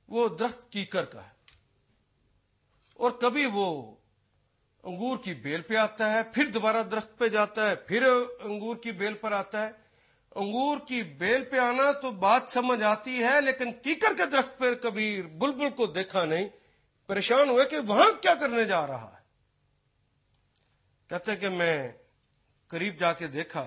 وہ درخت کیکر کا ہے، اور کبھی وہ انگور کی بیل پہ آتا ہے، پھر دوبارہ درخت پہ جاتا ہے، پھر انگور کی بیل پر آتا ہے۔ انگور کی بیل پہ آنا تو بات سمجھ آتی ہے، لیکن کیکر کے درخت پر کبھی بلبل کو دیکھا نہیں۔ پریشان ہوئے کہ وہاں کیا کرنے جا رہا ہے۔ کہتے کہ میں قریب جا کے دیکھا،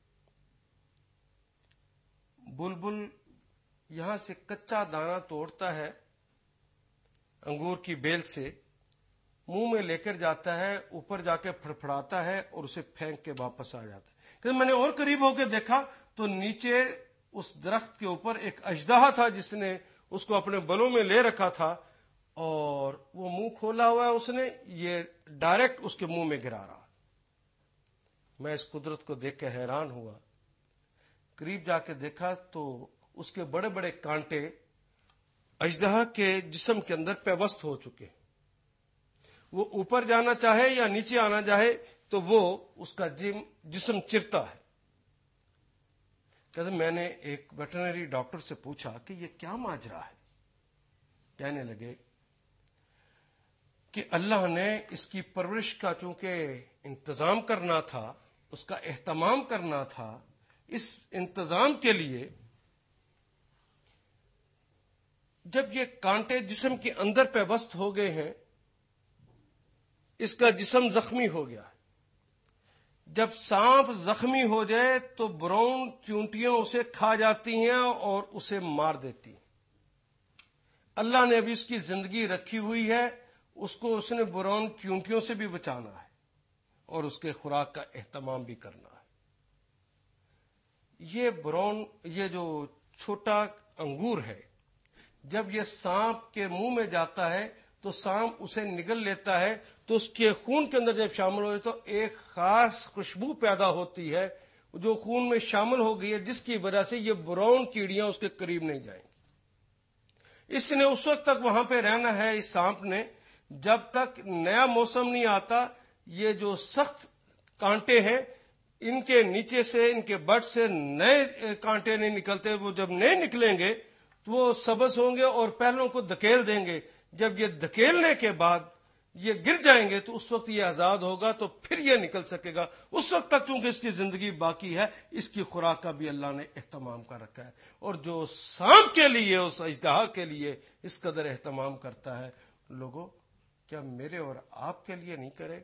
بلبل یہاں سے کچا دانہ توڑتا ہے انگور کی بیل سے، منہ میں لے کر جاتا ہے، اوپر جا کے پھڑپھڑاتا ہے اور اسے پھینک کے واپس آ جاتا ہے۔ کہ میں نے اور قریب ہو کے دیکھا تو نیچے اس درخت کے اوپر ایک اژدہا تھا جس نے اس کو اپنے بلوں میں لے رکھا تھا، اور وہ منہ کھولا ہوا ہے، اس نے یہ ڈائریکٹ اس کے منہ میں گرا رہا۔ میں اس قدرت کو دیکھ کے حیران ہوا۔ قریب جا کے دیکھا تو اس کے بڑے بڑے کانٹے اژدہا کے جسم کے اندر پیوست ہو چکے۔ وہ اوپر جانا چاہے یا نیچے آنا چاہے تو وہ اس کا جسم چرتا ہے۔ کہتے میں نے ایک ویٹرنری ڈاکٹر سے پوچھا کہ یہ کیا ماجرا ہے؟ کہنے لگے کہ اللہ نے اس کی پرورش کا چونکہ انتظام کرنا تھا، اس کا اہتمام کرنا تھا، اس انتظام کے لیے جب یہ کانٹے جسم کے اندر پیوست ہو گئے ہیں، اس کا جسم زخمی ہو گیا ہے۔ جب سانپ زخمی ہو جائے تو براؤن چونٹیاں اسے کھا جاتی ہیں اور اسے مار دیتی ہیں۔ اللہ نے ابھی اس کی زندگی رکھی ہوئی ہے، اس کو اس نے براؤن چونٹیوں سے بھی بچانا ہے اور اس کے خوراک کا اہتمام بھی کرنا ہے۔ یہ جو چھوٹا انگور ہے، جب یہ سانپ کے منہ میں جاتا ہے تو سانپ اسے نگل لیتا ہے، تو اس کے خون کے اندر جب شامل ہو تو ایک خاص خوشبو پیدا ہوتی ہے جو خون میں شامل ہو گئی ہے، جس کی وجہ سے یہ براؤن کیڑیاں اس کے قریب نہیں جائیں گی۔ اس نے اس وقت تک وہاں پہ رہنا ہے، اس سانپ نے، جب تک نیا موسم نہیں آتا۔ یہ جو سخت کانٹے ہیں، ان کے نیچے سے، ان کے بٹ سے نئے کانٹے نہیں نکلتے۔ وہ جب نئے نکلیں گے تو وہ سبز ہوں گے اور پہلوں کو دھکیل دیں گے۔ جب یہ دھکیلنے کے بعد یہ گر جائیں گے تو اس وقت یہ آزاد ہوگا، تو پھر یہ نکل سکے گا۔ اس وقت تک چونکہ اس کی زندگی باقی ہے، اس کی خوراک کا بھی اللہ نے اہتمام کر رکھا ہے۔ اور جو سانپ کے لیے، اس اژدہا کے لیے اس قدر اہتمام کرتا ہے، لوگوں کیا میرے اور آپ کے لیے نہیں کرے گا؟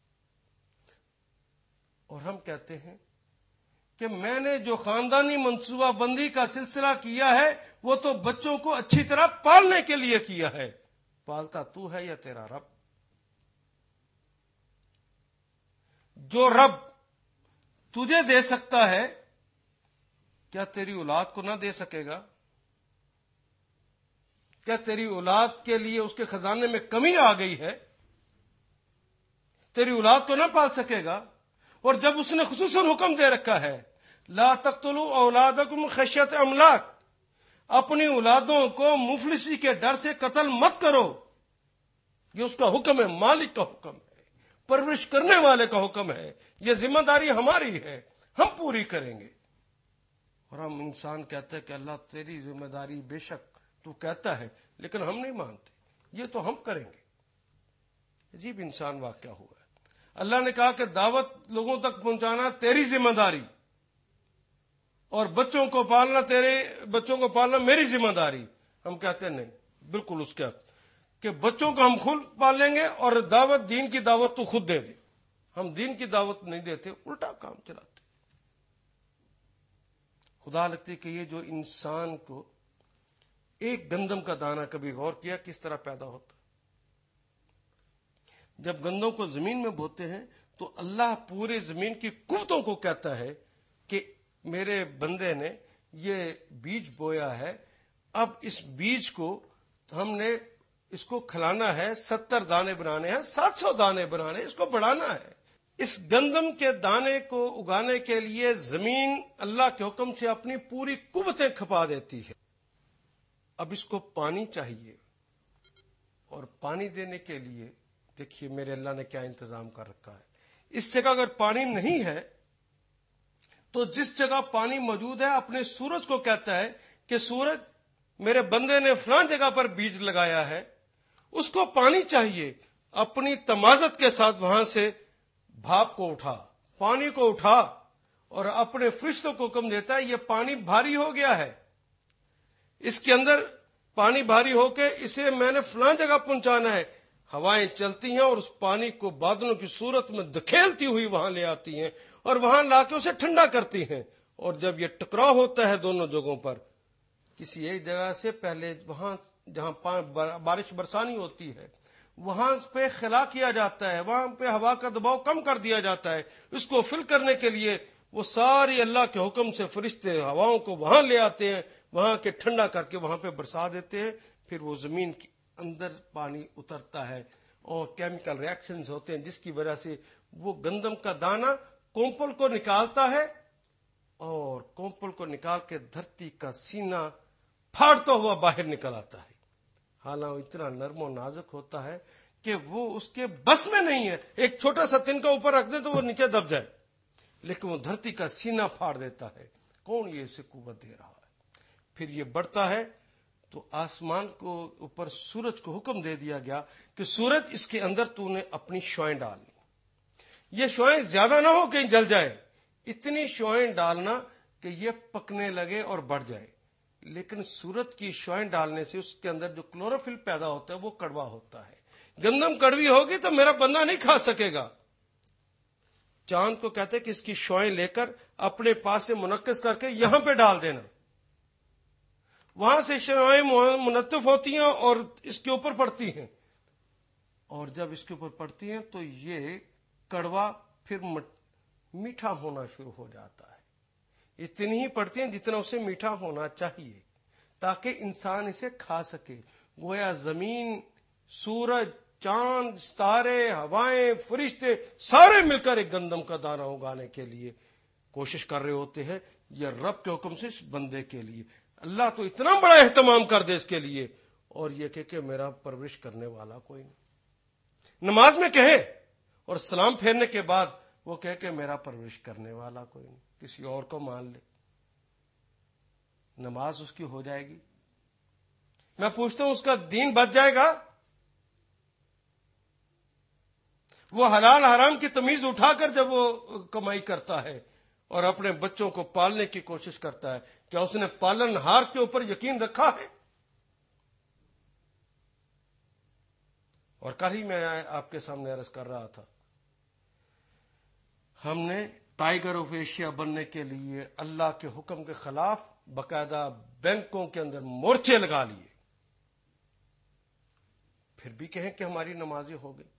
اور ہم کہتے ہیں کہ میں نے جو خاندانی منصوبہ بندی کا سلسلہ کیا ہے وہ تو بچوں کو اچھی طرح پالنے کے لیے کیا ہے۔ پالتا تو ہے یا تیرا رب؟ جو رب تجھے دے سکتا ہے، کیا تیری اولاد کو نہ دے سکے گا؟ کیا تیری اولاد کے لیے اس کے خزانے میں کمی آ گئی ہے؟ تیری اولاد کو نہ پال سکے گا؟ اور جب اس نے خصوصاً حکم دے رکھا ہے، لا تقتلوا اولادکم خشیت املاک، اپنی اولادوں کو مفلسی کے ڈر سے قتل مت کرو، یہ اس کا حکم ہے، مالک کا حکم ہے، پرورش کرنے والے کا حکم ہے۔ یہ ذمہ داری ہماری ہے، ہم پوری کریں گے۔ اور ہم انسان کہتے ہیں کہ اللہ تیری ذمہ داری بے شک تو کہتا ہے، لیکن ہم نہیں مانتے، یہ تو ہم کریں گے۔ عجیب انسان واقعہ ہوا ہے۔ اللہ نے کہا کہ دعوت لوگوں تک پہنچانا تیری ذمہ داری، اور بچوں کو پالنا میری ذمہ داری۔ ہم کہتے ہیں نہیں، بالکل اس کے حق کہ بچوں کو ہم خود پالیں گے، اور دعوت، دین کی دعوت تو خود دے دے۔ ہم دین کی دعوت نہیں دیتے، الٹا کام چلاتے۔ خدا لگتی کہ یہ جو انسان کو ایک گندم کا دانہ، کبھی غور کیا کس طرح پیدا ہوتا؟ جب گندم کو زمین میں بوتے ہیں تو اللہ پورے زمین کی قوتوں کو کہتا ہے کہ میرے بندے نے یہ بیج بویا ہے، اب اس بیج کو ہم نے اس کو کھلانا ہے، 70 دانے بنانے ہیں، 700 دانے بنانے، اس کو بڑھانا ہے۔ اس گندم کے دانے کو اگانے کے لیے زمین اللہ کے حکم سے اپنی پوری قوتیں کھپا دیتی ہے۔ اب اس کو پانی چاہیے، اور پانی دینے کے لیے دیکھیے میرے اللہ نے کیا انتظام کر رکھا ہے۔ اس جگہ اگر پانی نہیں ہے تو جس جگہ پانی موجود ہے، اپنے سورج کو کہتا ہے کہ سورج میرے بندے نے فلاں جگہ پر بیج لگایا ہے، اس کو پانی چاہیے، اپنی تمازت کے ساتھ وہاں سے بھاپ کو اٹھا، پانی کو اٹھا، اور اپنے فرشتوں کو حکم دیتا ہے یہ پانی بھاری ہو گیا ہے، اس کے اندر پانی بھاری ہو کے اسے میں نے فلاں جگہ پہنچانا ہے۔ ہوائیں چلتی ہیں اور اس پانی کو بادلوں کی صورت میں دھکیلتی ہوئی وہاں لے آتی ہیں اور وہاں لا کے اسے ٹھنڈا کرتی ہیں، اور جب یہ ٹکراؤ ہوتا ہے دونوں جگہوں پر، کسی ایک جگہ سے پہلے وہاں جہاں بارش برسانی ہوتی ہے وہاں پہ خلا کیا جاتا ہے، وہاں پہ ہوا کا دباؤ کم کر دیا جاتا ہے، اس کو فل کرنے کے لیے وہ ساری اللہ کے حکم سے فرشتے ہواؤں کو وہاں لے آتے ہیں، وہاں کے ٹھنڈا کر کے وہاں پہ برسا دیتے ہیں، پھر وہ زمین کے اندر پانی اترتا ہے اور کیمیکل ریاکشنز ہوتے ہیں جس کی وجہ سے وہ گندم کا دانہ کومپل کو نکالتا ہے، اور کومپل کو نکال کے دھرتی کا سینہ پھاڑتا ہوا باہر نکل آتا ہے۔ حالانکہ اتنا نرم و نازک ہوتا ہے کہ وہ اس کے بس میں نہیں ہے، ایک چھوٹا سا تنکا اوپر رکھ دیں تو وہ نیچے دب جائے، لیکن وہ دھرتی کا سینہ پھاڑ دیتا ہے۔ کون یہ اسے قوت دے رہا ہے؟ پھر یہ بڑھتا ہے تو آسمان کو اوپر سورج کو حکم دے دیا گیا کہ سورج اس کے اندر تو نے اپنی شعاعیں ڈالنی، یہ شعاعیں زیادہ نہ ہو کہیں جل جائے، اتنی شعاعیں ڈالنا کہ یہ پکنے لگے اور بڑھ جائے، لیکن سورج کی شعاعیں ڈالنے سے اس کے اندر جو کلوروفل پیدا ہوتا ہے وہ کڑوا ہوتا ہے، گندم کڑوی ہوگی تو میرا بندہ نہیں کھا سکے گا۔ چاند کو کہتے کہ اس کی شعاعیں لے کر اپنے پاس سے منعکس کر کے یہاں پہ ڈال دینا، وہاں سے شعاعیں منتف ہوتی ہیں اور اس کے اوپر پڑتی ہیں، اور جب اس کے اوپر پڑتی ہیں تو یہ کڑوا پھر میٹھا ہونا شروع ہو جاتا ہے، اتنی ہی پڑتی ہیں جتنا اسے میٹھا ہونا چاہیے تاکہ انسان اسے کھا سکے۔ گویا زمین، سورج، چاند، ستارے، ہوائیں، فرشتے سارے مل کر ایک گندم کا دانہ اگانے کے لیے کوشش کر رہے ہوتے ہیں، یہ رب کے حکم سے اس بندے کے لیے۔ اللہ تو اتنا بڑا اہتمام کر دے اس کے لیے، اور یہ کہ میرا پرورش کرنے والا کوئی نہیں۔ نماز میں کہے اور سلام پھیرنے کے بعد وہ کہے کہ میرا پرورش کرنے والا کوئی نہیں، کسی اور کو مان لے، نماز اس کی ہو جائے گی؟ میں پوچھتا ہوں اس کا دین بچ جائے گا؟ وہ حلال حرام کی تمیز اٹھا کر جب وہ کمائی کرتا ہے اور اپنے بچوں کو پالنے کی کوشش کرتا ہے، کیا اس نے پالن ہار کے اوپر یقین رکھا ہے؟ اور کل ہی میں آپ کے سامنے عرض کر رہا تھا، ہم نے ٹائیگر آف ایشیا بننے کے لیے اللہ کے حکم کے خلاف باقاعدہ بینکوں کے اندر مورچے لگا لیے، پھر بھی کہیں کہ ہماری نمازیں ہو گئی۔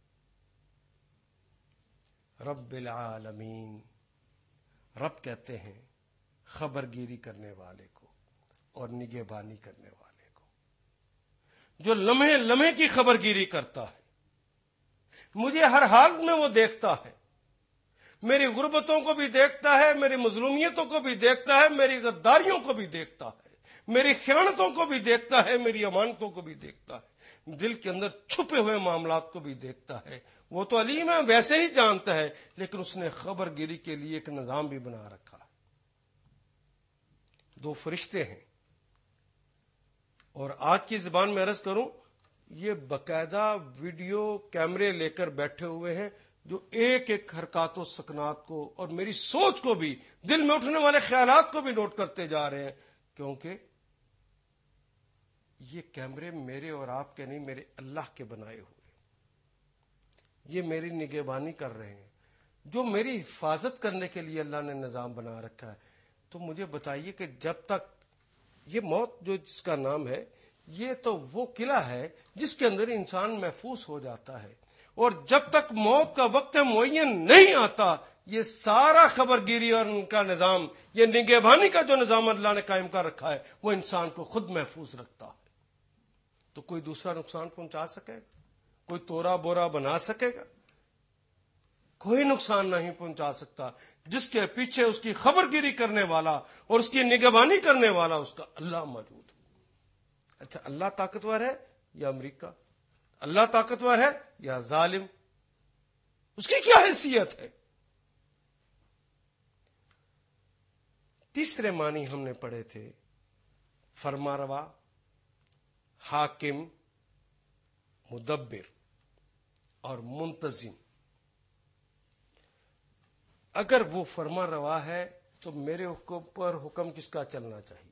رب العالمین، رب کہتے ہیں خبر گیری کرنے والے کو اور نگہبانی کرنے والے کو، جو لمحے لمحے کی خبر گیری کرتا ہے، مجھے ہر حال میں وہ دیکھتا ہے، میری غربتوں کو بھی دیکھتا ہے، میری مظلومیتوں کو بھی دیکھتا ہے، میری غداریوں کو بھی دیکھتا ہے، میری خیانتوں کو بھی دیکھتا ہے، میری امانتوں کو بھی دیکھتا ہے، دل کے اندر چھپے ہوئے معاملات کو بھی دیکھتا ہے۔ وہ تو علیم ہے، ویسے ہی جانتا ہے، لیکن اس نے خبر گیری کے لیے ایک نظام بھی بنا رکھا ہے۔ دو فرشتے ہیں، اور آج کی زبان میں عرض کروں، یہ باقاعدہ ویڈیو کیمرے لے کر بیٹھے ہوئے ہیں، جو ایک ایک حرکات و سکنات کو اور میری سوچ کو بھی، دل میں اٹھنے والے خیالات کو بھی نوٹ کرتے جا رہے ہیں، کیونکہ یہ کیمرے میرے اور آپ کے نہیں، میرے اللہ کے بنائے ہوئے، یہ میری نگہبانی کر رہے ہیں، جو میری حفاظت کرنے کے لیے اللہ نے نظام بنا رکھا ہے۔ تو مجھے بتائیے کہ جب تک یہ موت جو جس کا نام ہے، یہ تو وہ قلعہ ہے جس کے اندر انسان محفوظ ہو جاتا ہے، اور جب تک موت کا وقت معین نہیں آتا، یہ سارا خبر گیری اور ان کا نظام، یہ نگہبانی کا جو نظام اللہ نے قائم کر رکھا ہے، وہ انسان کو خود محفوظ رکھتا ہے۔ تو کوئی دوسرا نقصان پہنچا سکے گا؟ کوئی تورا بورا بنا سکے گا؟ کوئی نقصان نہیں پہنچا سکتا۔ جس کے پیچھے اس کی خبر گیری کرنے والا اور اس کی نگہبانی کرنے والا، اس کا اللہ موجود ہے۔ اچھا، اللہ طاقتور ہے یا امریکہ؟ اللہ طاقتور ہے یا ظالم؟ اس کی کیا حیثیت ہے؟ تیسرے معنی ہم نے پڑھے تھے فرما روا، حاکم، مدبر اور منتظم، اگر وہ فرما روا ہے تو میرے حکم پر حکم کس کا چلنا چاہیے؟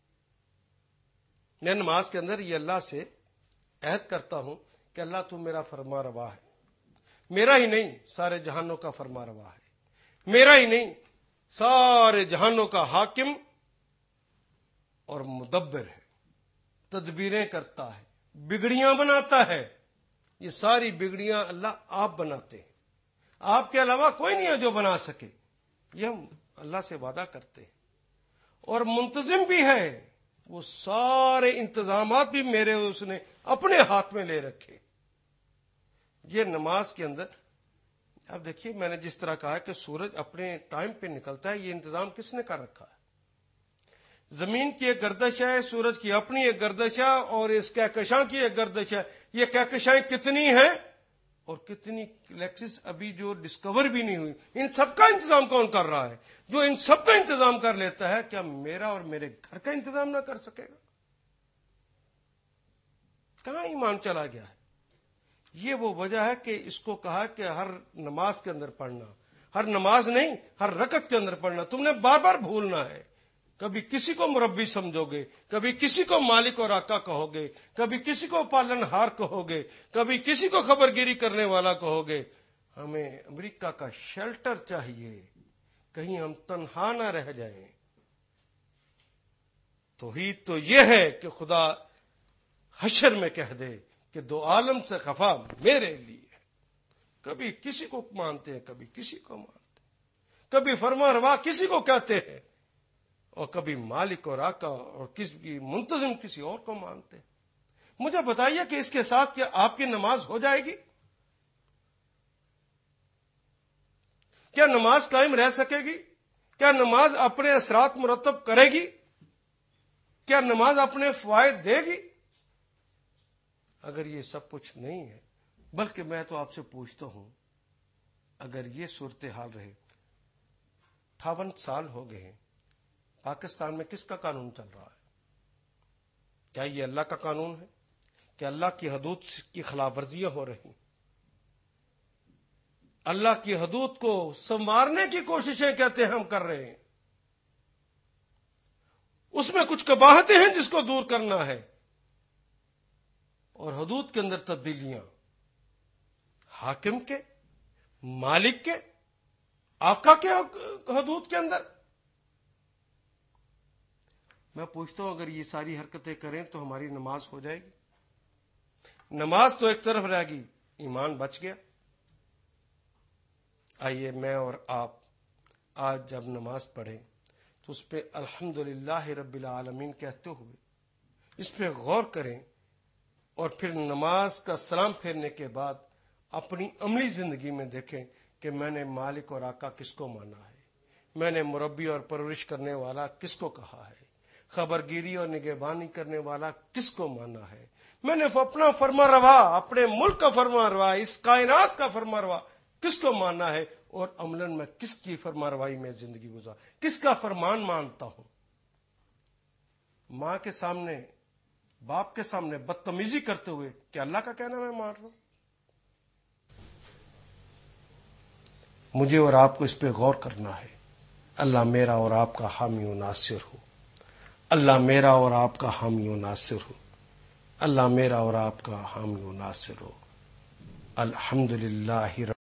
میں نماز کے اندر یہ اللہ سے عہد کرتا ہوں کہ اللہ تو میرا فرما روا ہے، میرا ہی نہیں سارے جہانوں کا فرما روا ہے، میرا ہی نہیں سارے جہانوں کا حاکم اور مدبر ہے، تدبیریں کرتا ہے، بگڑیاں بناتا ہے۔ یہ ساری بگڑیاں اللہ آپ بناتے ہیں، آپ کے علاوہ کوئی نہیں ہے جو بنا سکے، یہ ہم اللہ سے وعدہ کرتے ہیں۔ اور منتظم بھی ہے، وہ سارے انتظامات بھی میرے اس نے اپنے ہاتھ میں لے رکھے۔ یہ نماز کے اندر اب دیکھیے، میں نے جس طرح کہا کہ سورج اپنے ٹائم پہ نکلتا ہے، یہ انتظام کس نے کر رکھا ہے؟ زمین کی ایک گردش ہے، سورج کی اپنی ایک گردش ہے، اور اس کہکشاں کی ایک گردش ہے۔ یہ کہکشائیں کتنی ہیں اور کتنی گلیکسیز ابھی جو ڈسکور بھی نہیں ہوئی، ان سب کا انتظام کون کر رہا ہے؟ جو ان سب کا انتظام کر لیتا ہے، کیا میرا اور میرے گھر کا انتظام نہ کر سکے گا؟ کہاں ایمان چلا گیا ہے؟ یہ وہ وجہ ہے کہ اس کو کہا کہ ہر نماز کے اندر پڑھنا، ہر نماز نہیں، ہر رکعت کے اندر پڑھنا۔ تم نے بار بار بھولنا ہے، کبھی کسی کو مربی سمجھو گے، کبھی کسی کو مالک اور آقا کہو گے، کبھی کسی کو پالن ہار کہو گے، کبھی کسی کو خبر گیری کرنے والا کہو گے۔ ہمیں امریکہ کا شیلٹر چاہیے، کہیں ہم تنہا نہ رہ جائیں۔ توحید تو یہ ہے کہ خدا حشر میں کہہ دے کہ دو عالم سے خفا میرے لیے ہے۔ کبھی کسی کو مانتے ہیں، کبھی کسی کو مانتے ہیں، کبھی فرما روا کسی کو کہتے ہیں، اور کبھی مالک اور آقا اور کسی منتظم کسی اور کو مانتے ہیں۔ مجھے بتائیے کہ اس کے ساتھ کیا آپ کی نماز ہو جائے گی؟ کیا نماز قائم رہ سکے گی؟ کیا نماز اپنے اثرات مرتب کرے گی؟ کیا نماز اپنے فوائد دے گی؟ اگر یہ سب کچھ نہیں ہے، بلکہ میں تو آپ سے پوچھتا ہوں، اگر یہ صورتحال رہے، 58 سال ہو گئے ہیں، پاکستان میں کس کا قانون چل رہا ہے؟ کیا یہ اللہ کا قانون ہے؟ کہ اللہ کی حدود کی خلاف ورزیاں ہو رہی ہیں؟ اللہ کی حدود کو سنوارنے کی کوششیں کہتے ہیں ہم کر رہے ہیں، اس میں کچھ قباحتیں ہیں جس کو دور کرنا ہے، اور حدود کے اندر تبدیلیاں حاکم کے، مالک کے، آقا کے حدود کے اندر۔ میں پوچھتا ہوں، اگر یہ ساری حرکتیں کریں تو ہماری نماز ہو جائے گی؟ نماز تو ایک طرف رہ گئی، ایمان بچ گیا۔ آئیے میں اور آپ آج جب نماز پڑھیں تو اس پہ الحمدللہ رب العالمین کہتے ہوئے اس پہ غور کریں، اور پھر نماز کا سلام پھیرنے کے بعد اپنی عملی زندگی میں دیکھیں کہ میں نے مالک اور آقا کس کو مانا ہے، میں نے مربی اور پرورش کرنے والا کس کو کہا ہے، خبرگیری اور نگہبانی کرنے والا کس کو مانا ہے، میں نے اپنا فرما روا، اپنے ملک کا فرما روا، اس کائنات کا فرما روا کس کو ماننا ہے، اور عملاً میں کس کی فرما روائی میں زندگی گزار، کس کا فرمان مانتا ہوں۔ ماں کے سامنے، باپ کے سامنے بدتمیزی کرتے ہوئے کیا اللہ کا کہنا میں مان رہا ہوں؟ مجھے اور آپ کو اس پہ غور کرنا ہے۔ اللہ میرا اور آپ کا حامی و ناصر ہو، اللہ میرا اور آپ کا حامی و ناصر ہو، اللہ میرا اور آپ کا حامی و ناصر ہو۔ الحمدللہ